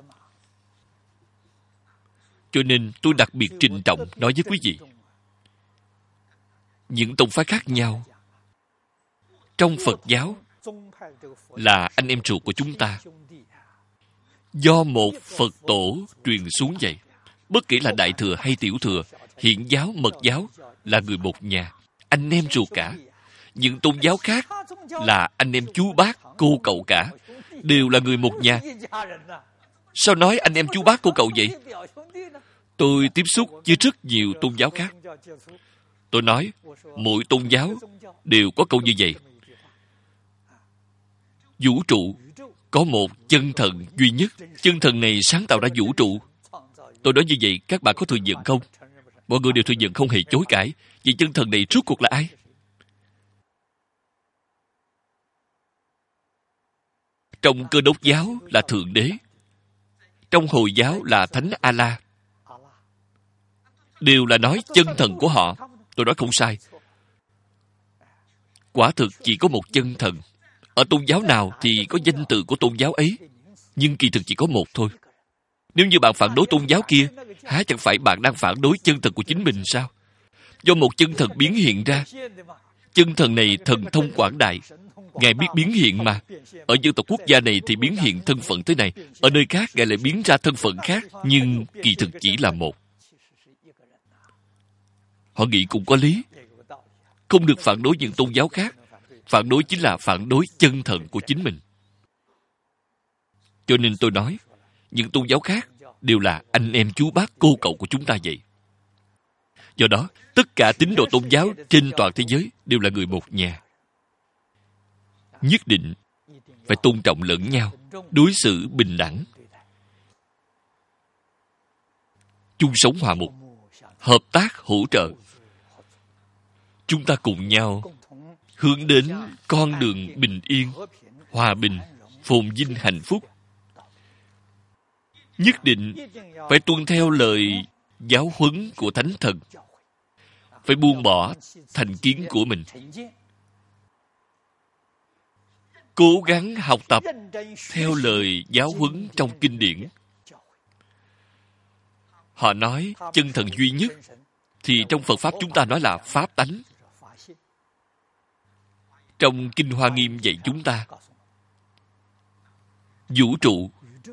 Cho nên tôi đặc biệt trịnh trọng nói với quý vị, những tông phái khác nhau trong Phật giáo là anh em ruột của chúng ta, do một Phật tổ truyền xuống vậy. Bất kể là Đại Thừa hay Tiểu Thừa, Hiển giáo, Mật giáo là người một nhà, anh em ruột cả. Những tôn giáo khác là anh em chú bác, cô cậu cả, đều là người một nhà. Sao nói anh em chú bác cô cậu vậy? Tôi tiếp xúc với rất nhiều tôn giáo khác. Tôi nói, mỗi tôn giáo đều có câu như vậy. Vũ trụ có một chân thần duy nhất. Chân thần này sáng tạo ra vũ trụ. Tôi nói như vậy, các bạn có thừa nhận không? Mọi người đều thừa nhận, không hề chối cãi. Vậy chân thần này rốt cuộc là ai? Trong Cơ Đốc giáo là Thượng Đế. Trong Hồi giáo là Thánh A-la. Đều là nói chân thần của họ. Tôi nói không sai. Quả thực chỉ có một chân thần. Ở tôn giáo nào thì có danh từ của tôn giáo ấy, nhưng kỳ thực chỉ có một thôi. Nếu như bạn phản đối tôn giáo kia, há chẳng phải bạn đang phản đối chân thần của chính mình sao? Do một chân thần biến hiện ra. Chân thần này thần thông quảng đại, Ngài biết biến hiện mà. Ở dân tộc quốc gia này thì biến hiện thân phận thế này, ở nơi khác Ngài lại biến ra thân phận khác, nhưng kỳ thực chỉ là một. Họ nghĩ cũng có lý. Không được phản đối những tôn giáo khác. Phản đối chính là phản đối chân thần của chính mình. Cho nên tôi nói, những tôn giáo khác đều là anh em chú bác cô cậu của chúng ta vậy. Do đó, tất cả tín đồ tôn giáo trên toàn thế giới đều là người một nhà. Nhất định phải tôn trọng lẫn nhau, đối xử bình đẳng, chung sống hòa mục, hợp tác hỗ trợ. Chúng ta cùng nhau hướng đến con đường bình yên, hòa bình, phồn vinh hạnh phúc. Nhất định phải tuân theo lời giáo huấn của Thánh Thần, phải buông bỏ thành kiến của mình, cố gắng học tập theo lời giáo huấn trong kinh điển. Họ nói chân thần duy nhất, thì trong Phật Pháp chúng ta nói là Pháp tánh. Trong Kinh Hoa Nghiêm dạy chúng ta, vũ trụ,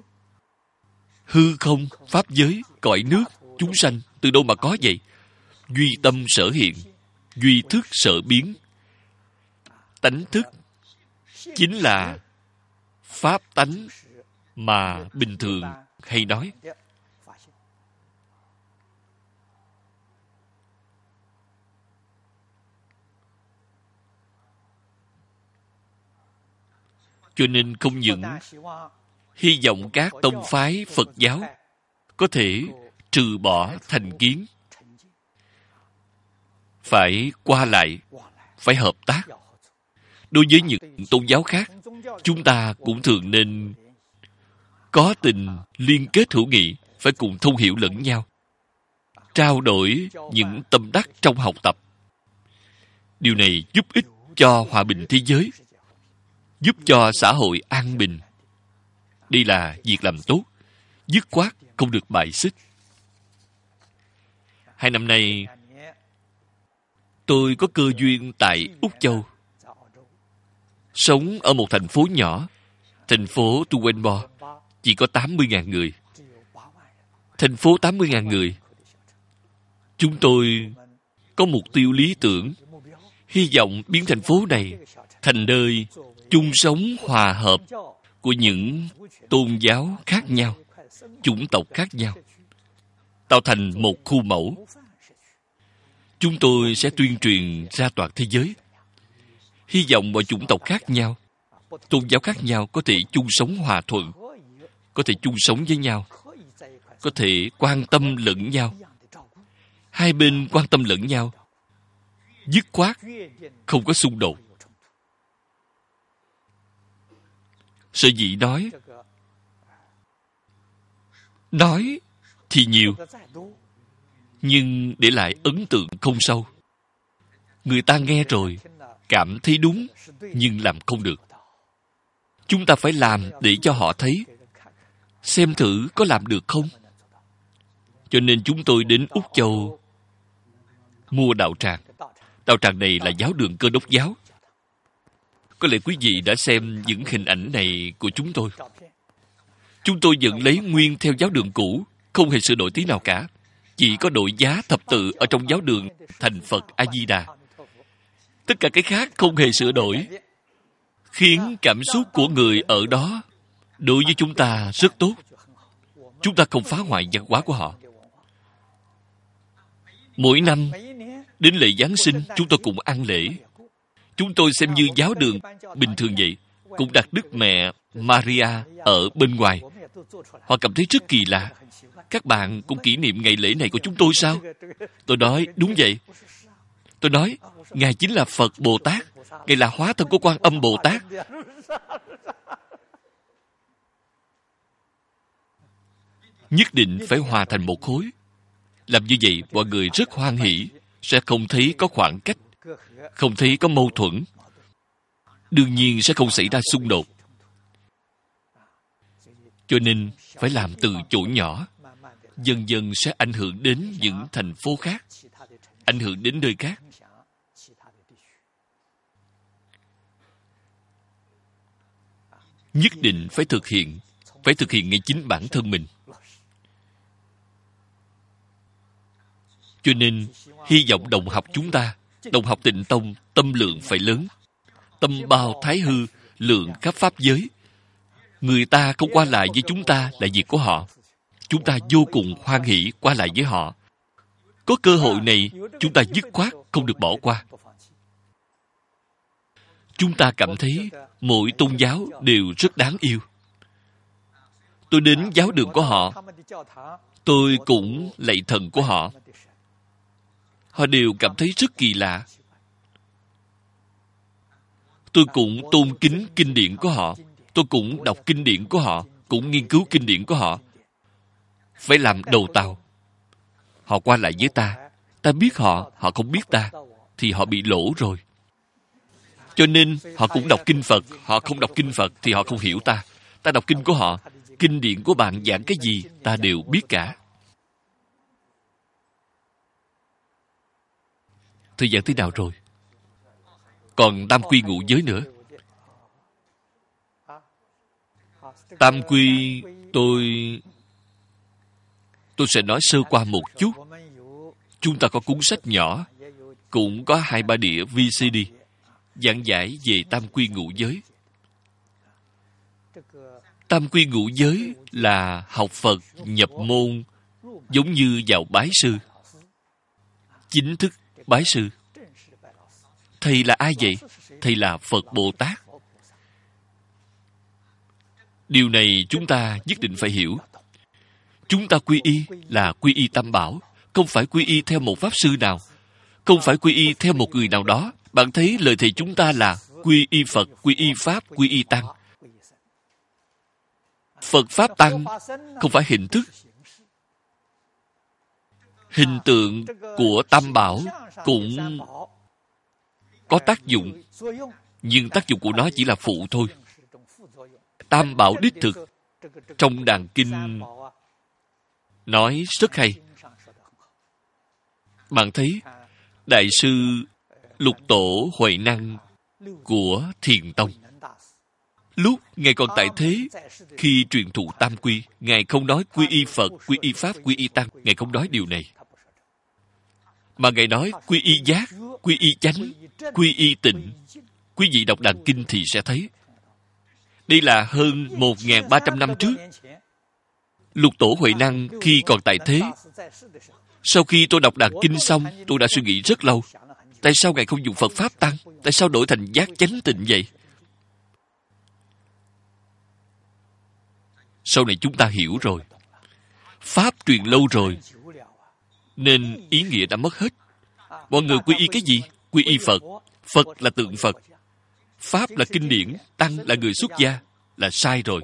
hư không, pháp giới, cõi nước, chúng sanh, từ đâu mà có vậy? Duy tâm sở hiện, duy thức sở biến. Tánh thức chính là pháp tánh mà bình thường hay nói. Cho nên không những hy vọng các tông phái Phật giáo có thể trừ bỏ thành kiến, phải qua lại, phải hợp tác. Đối với những tôn giáo khác, chúng ta cũng thường nên có tình liên kết hữu nghị, phải cùng thông hiểu lẫn nhau, trao đổi những tâm đắc trong học tập. Điều này giúp ích cho hòa bình thế giới, giúp cho xã hội an bình. Đây là việc làm tốt, dứt khoát không được bài xích. 2 năm nay, tôi có cơ duyên tại Úc Châu, sống ở một thành phố nhỏ. Thành phố Tuenbo chỉ có 80.000 người. Thành phố 80.000 người. Chúng tôi có mục tiêu lý tưởng, hy vọng biến thành phố này thành nơi chung sống hòa hợp, của những tôn giáo khác nhau, chủng tộc khác nhau, tạo thành một khu mẫu. Chúng tôi sẽ tuyên truyền ra toàn thế giới. Hy vọng mọi chủng tộc khác nhau, tôn giáo khác nhau có thể chung sống hòa thuận, có thể chung sống với nhau, có thể quan tâm lẫn nhau. Hai bên quan tâm lẫn nhau, dứt khoát, không có xung đột. Sở dĩ nói thì nhiều, nhưng để lại ấn tượng không sâu. Người ta nghe rồi, cảm thấy đúng, nhưng làm không được. Chúng ta phải làm để cho họ thấy, xem thử có làm được không. Cho nên chúng tôi đến Úc Châu mua đạo tràng. Đạo tràng này là giáo đường Cơ Đốc giáo. Có lẽ quý vị đã xem những hình ảnh này của chúng tôi. Chúng tôi vẫn lấy nguyên theo giáo đường cũ, không hề sửa đổi tí nào cả. Chỉ có đội giá thập tự ở trong giáo đường thành Phật A-di-đà. Tất cả cái khác không hề sửa đổi, khiến cảm xúc của người ở đó đối với chúng ta rất tốt. Chúng ta không phá hoại văn hóa của họ. Mỗi năm đến lễ Giáng sinh, chúng tôi cũng ăn lễ. Chúng tôi xem như giáo đường bình thường vậy, cũng đặt Đức Mẹ Maria ở bên ngoài. Họ cảm thấy rất kỳ lạ. Các bạn cũng kỷ niệm ngày lễ này của chúng tôi sao? Tôi nói, đúng vậy. Tôi nói, Ngài chính là Phật Bồ Tát. Ngài là hóa thân của Quan Âm Bồ Tát. Nhất định phải hòa thành một khối. Làm như vậy, mọi người rất hoan hỷ, sẽ không thấy có khoảng cách, không thấy có mâu thuẫn. Đương nhiên sẽ không xảy ra xung đột. Cho nên, phải làm từ chỗ nhỏ. Dần dần sẽ ảnh hưởng đến những thành phố khác, ảnh hưởng đến nơi khác. Nhất định phải thực hiện ngay chính bản thân mình. Cho nên, hy vọng đồng học chúng ta, đồng học Tịnh Tông, tâm lượng phải lớn. Tâm bao thái hư, lượng khắp pháp giới. Người ta không qua lại với chúng ta là việc của họ. Chúng ta vô cùng hoan hỷ qua lại với họ. Có cơ hội này, chúng ta dứt khoát không được bỏ qua. Chúng ta cảm thấy mỗi tôn giáo đều rất đáng yêu. Tôi đến giáo đường của họ, tôi cũng lạy thần của họ. Họ đều cảm thấy rất kỳ lạ. Tôi cũng tôn kính kinh điển của họ. Tôi cũng đọc kinh điển của họ, cũng nghiên cứu kinh điển của họ. Phải làm đầu tàu. Họ qua lại với ta, ta biết họ, họ không biết ta, thì họ bị lỗ rồi. Cho nên họ cũng đọc kinh Phật, họ không đọc kinh Phật thì họ không hiểu ta. Ta đọc kinh của họ, kinh điển của bạn giảng cái gì, ta đều biết cả. Thời gian thế nào rồi? Còn tam quy ngũ giới nữa. Tam quy tôi sẽ nói sơ qua một chút. Chúng ta có cuốn sách nhỏ, cũng có 2-3 đĩa VCD giảng giải về tam quy ngũ giới. Tam quy ngũ giới là học Phật nhập môn, giống như vào bái sư. Chính thức bái sư. Thầy là ai vậy? Thầy là Phật Bồ Tát. Điều này chúng ta nhất định phải hiểu. Chúng ta quy y là quy y Tam Bảo, không phải quy y theo một pháp sư nào, không phải quy y theo một người nào đó. Bạn thấy lời thầy chúng ta là quy y Phật, quy y Pháp, quy y Tăng. Phật Pháp Tăng không phải hình thức. Hình tượng của Tam Bảo cũng có tác dụng, nhưng tác dụng của nó chỉ là phụ thôi. Tam Bảo đích thực trong Đàn Kinh nói rất hay. Bạn thấy Đại sư Lục Tổ Huệ Năng của Thiền Tông, lúc Ngài còn tại thế, khi truyền thụ tam quy, Ngài không nói quy y Phật, quy y Pháp, quy y Tăng. Ngài không nói điều này. Mà Ngài nói quy y giác, quy y chánh, quy y tịnh. Quý vị đọc Đàn Kinh thì sẽ thấy. Đây là hơn 1.300 năm trước. Lục Tổ Huệ Năng khi còn tại thế, sau khi tôi đọc Đàn Kinh xong, tôi đã suy nghĩ rất lâu. Tại sao Ngài không dùng Phật Pháp Tăng? Tại sao đổi thành giác chánh tịnh vậy? Sau này chúng ta hiểu rồi. Pháp truyền lâu rồi, nên ý nghĩa đã mất hết. Mọi người quy y cái gì? Quy y Phật. Phật là tượng Phật. Pháp là kinh điển, Tăng là người xuất gia. Là sai rồi.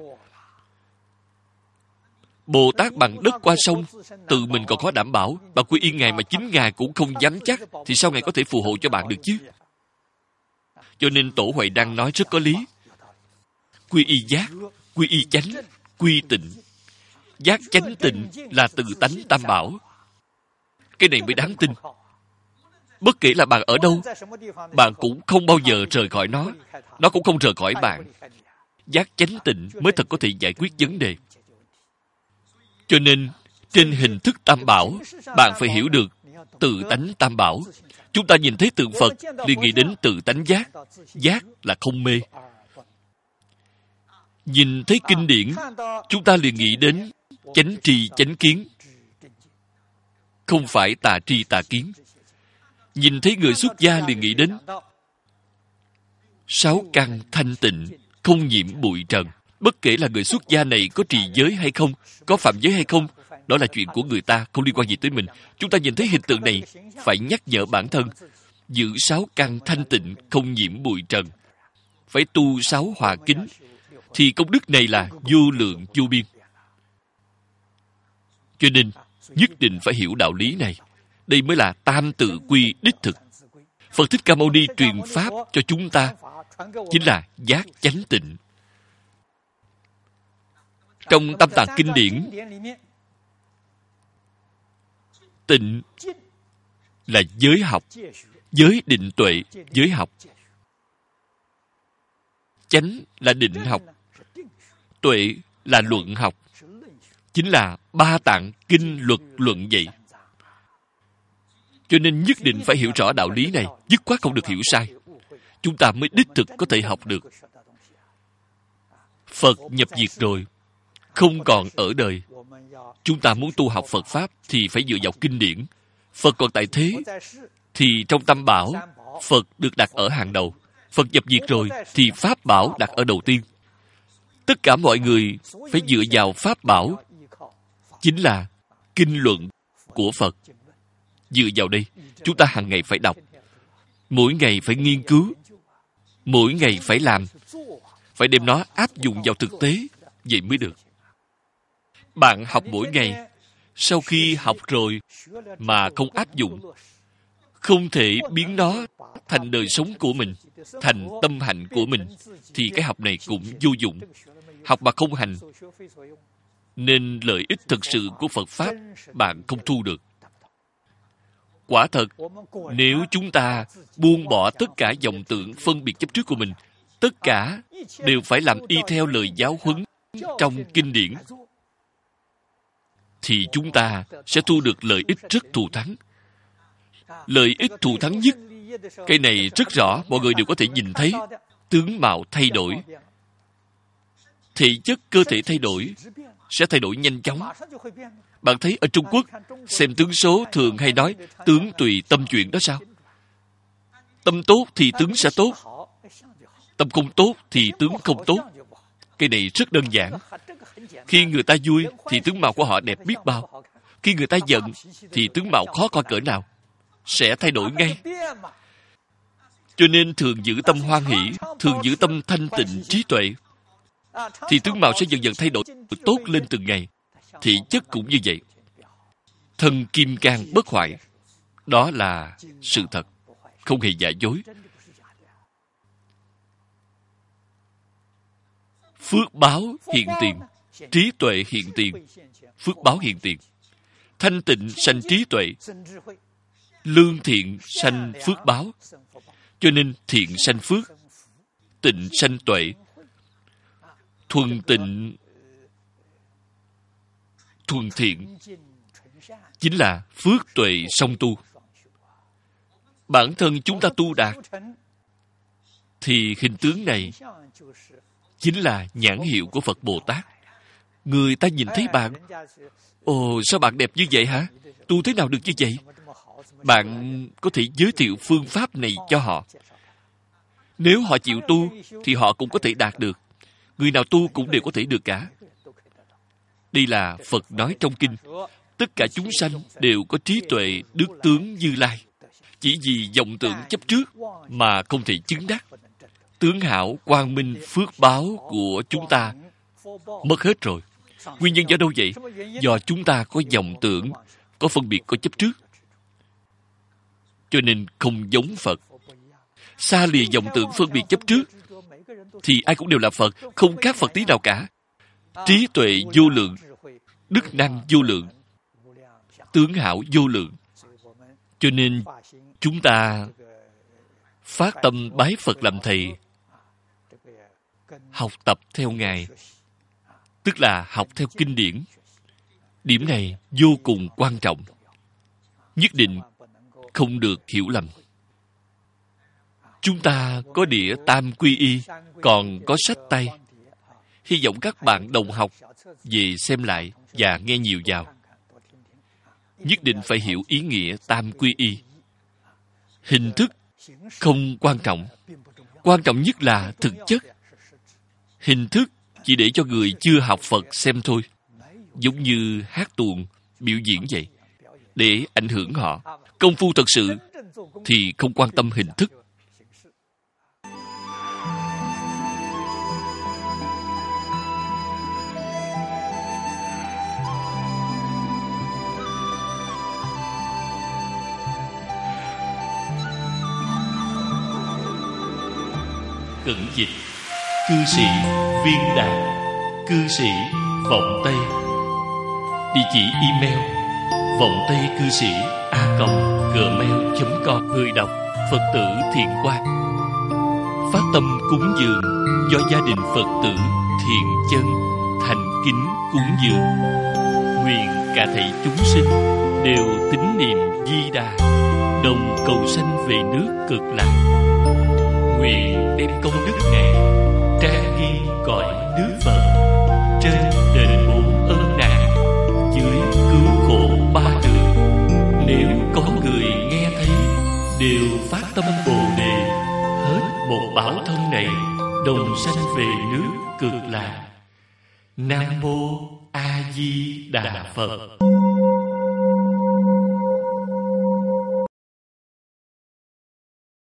Bồ Tát bằng đất qua sông, tự mình còn khó đảm bảo. Bạn quy y Ngài mà chính Ngài cũng không dám chắc, thì sao Ngài có thể phù hộ cho bạn được chứ? Cho nên Tổ Huệ đang nói rất có lý. Quy y giác, quy y chánh, quy tịnh. Giác chánh tịnh là từ tánh Tam Bảo. Cái này mới đáng tin. Bất kể là bạn ở đâu, bạn cũng không bao giờ rời khỏi nó. Nó cũng không rời khỏi bạn. Giác chánh tịnh mới thật có thể giải quyết vấn đề. Cho nên, trên hình thức Tam Bảo, bạn phải hiểu được tự tánh Tam Bảo. Chúng ta nhìn thấy tượng Phật, liền nghĩ đến tự tánh giác. Giác là không mê. Nhìn thấy kinh điển, chúng ta liền nghĩ đến chánh tri chánh kiến, không phải tà tri tà kiến. Nhìn thấy người xuất gia liền nghĩ đến 6 căn thanh tịnh, không nhiễm bụi trần. Bất kể là người xuất gia này có trì giới hay không, có phạm giới hay không, đó là chuyện của người ta, không liên quan gì tới mình. Chúng ta nhìn thấy hình tượng này, phải nhắc nhở bản thân, giữ 6 căn thanh tịnh, không nhiễm bụi trần. Phải tu 6 hòa kính, thì công đức này là vô lượng vô biên. Cho nên, nhất định phải hiểu đạo lý này. Đây mới là tam tự quy đích thực. Phật Thích Ca Mâu Ni truyền Pháp cho chúng ta, chính là giác chánh tịnh. Trong Tam Tạng Kinh điển, tịnh là giới học, giới định tuệ, giới học. Chánh là định học, tuệ là luận học. Chính là Ba Tạng Kinh luật luận vậy. Cho nên nhất định phải hiểu rõ đạo lý này, dứt khoát không được hiểu sai. Chúng ta mới đích thực có thể học được. Phật nhập diệt rồi, không còn ở đời. Chúng ta muốn tu học Phật Pháp thì phải dựa vào kinh điển. Phật còn tại thế, thì trong Tam Bảo, Phật được đặt ở hàng đầu. Phật nhập diệt rồi, thì Pháp Bảo đặt ở đầu tiên. Tất cả mọi người phải dựa vào Pháp Bảo, chính là kinh luận của Phật. Dựa vào đây, chúng ta hàng ngày phải đọc. Mỗi ngày phải nghiên cứu. Mỗi ngày phải làm. Phải đem nó áp dụng vào thực tế, vậy mới được. Bạn học mỗi ngày, sau khi học rồi mà không áp dụng, không thể biến nó thành đời sống của mình, thành tâm hạnh của mình, thì cái học này cũng vô dụng. Học mà không hành, nên lợi ích thực sự của Phật Pháp bạn không thu được. Quả thật, nếu chúng ta buông bỏ tất cả vọng tưởng phân biệt chấp trước của mình, tất cả đều phải làm y theo lời giáo huấn trong kinh điển, thì chúng ta sẽ thu được lợi ích rất thù thắng. Lợi ích thù thắng nhất, cái này rất rõ, mọi người đều có thể nhìn thấy. Tướng mạo thay đổi, thể chất cơ thể thay đổi, sẽ thay đổi nhanh chóng. Bạn thấy ở Trung Quốc, xem tướng số thường hay nói tướng tùy tâm chuyển đó sao? Tâm tốt thì tướng sẽ tốt, tâm không tốt thì tướng không tốt. Cái này rất đơn giản. Khi người ta vui thì tướng mạo của họ đẹp biết bao. Khi người ta giận thì tướng mạo khó coi cỡ nào, sẽ thay đổi ngay. Cho nên thường giữ tâm hoan hỷ, thường giữ tâm thanh tịnh trí tuệ, thì tướng mạo sẽ dần dần thay đổi tốt lên từng ngày. Thị chất cũng như vậy. Thân kim cang bất hoại, đó là sự thật, không hề giả dối. Phước báo hiện tiền, trí tuệ hiện tiền. Phước báo hiện tiền. Thanh tịnh sanh trí tuệ, lương thiện sanh phước báo. Cho nên thiện sanh phước, tịnh sanh tuệ. Thuần tịnh, thuần thiện chính là phước tuệ song tu. Bản thân chúng ta tu đạt, thì hình tướng này chính là nhãn hiệu của Phật Bồ Tát. Người ta nhìn thấy bạn, ồ, sao bạn đẹp như vậy hả? Tu thế nào được như vậy? Bạn có thể giới thiệu phương pháp này cho họ. Nếu họ chịu tu, thì họ cũng có thể đạt được. Người nào tu cũng đều có thể được cả. Đây là Phật nói trong kinh. Tất cả chúng sanh đều có trí tuệ đức tướng Như Lai. Chỉ vì vọng tưởng chấp trước mà không thể chứng đắc. Tướng hảo, quang minh, phước báo của chúng ta mất hết rồi. Nguyên nhân do đâu vậy? Do chúng ta có vọng tưởng, có phân biệt, có chấp trước. Cho nên không giống Phật. Xa lìa vọng tưởng, phân biệt, chấp trước, thì ai cũng đều là Phật, không khác Phật tí nào cả. Trí tuệ vô lượng, đức năng vô lượng, tướng hảo vô lượng. Cho nên chúng ta phát tâm bái Phật làm thầy, học tập theo Ngài, tức là học theo kinh điển. Điểm này vô cùng quan trọng, nhất định không được hiểu lầm. Chúng ta có đĩa Tam Quy Y, còn có sách tay. Hy vọng các bạn đồng học về xem lại và nghe nhiều vào. Nhất định phải hiểu ý nghĩa Tam Quy Y. Hình thức không quan trọng. Quan trọng nhất là thực chất. Hình thức chỉ để cho người chưa học Phật xem thôi. Giống như hát tuồng, biểu diễn vậy. Để ảnh hưởng họ. Công phu thật sự thì không quan tâm hình thức. Cẩn dịch cư sĩ Viên Đạt, cư sĩ Vọng Tây. Địa chỉ email vọng tây cư sĩ @gmail.com. Người đọc Phật tử Thiện Quang. Phát tâm cúng dường do gia đình Phật tử Thiện Chân thành kính cúng dường. Nguyện cả thảy chúng sinh đều tín niệm Di Đà, đồng cầu sanh về nước Cực Lạc. Nguyện đem công đức này trang nghiêm cõi nước Phật, trên đền bốn ơn nạn, dưới cứu khổ ba đường. Nếu có người nghe thấy đều phát tâm Bồ Đề, hết một bảo thân này đồng sanh về nước Cực Lạc. Nam mô A Di Đà Phật.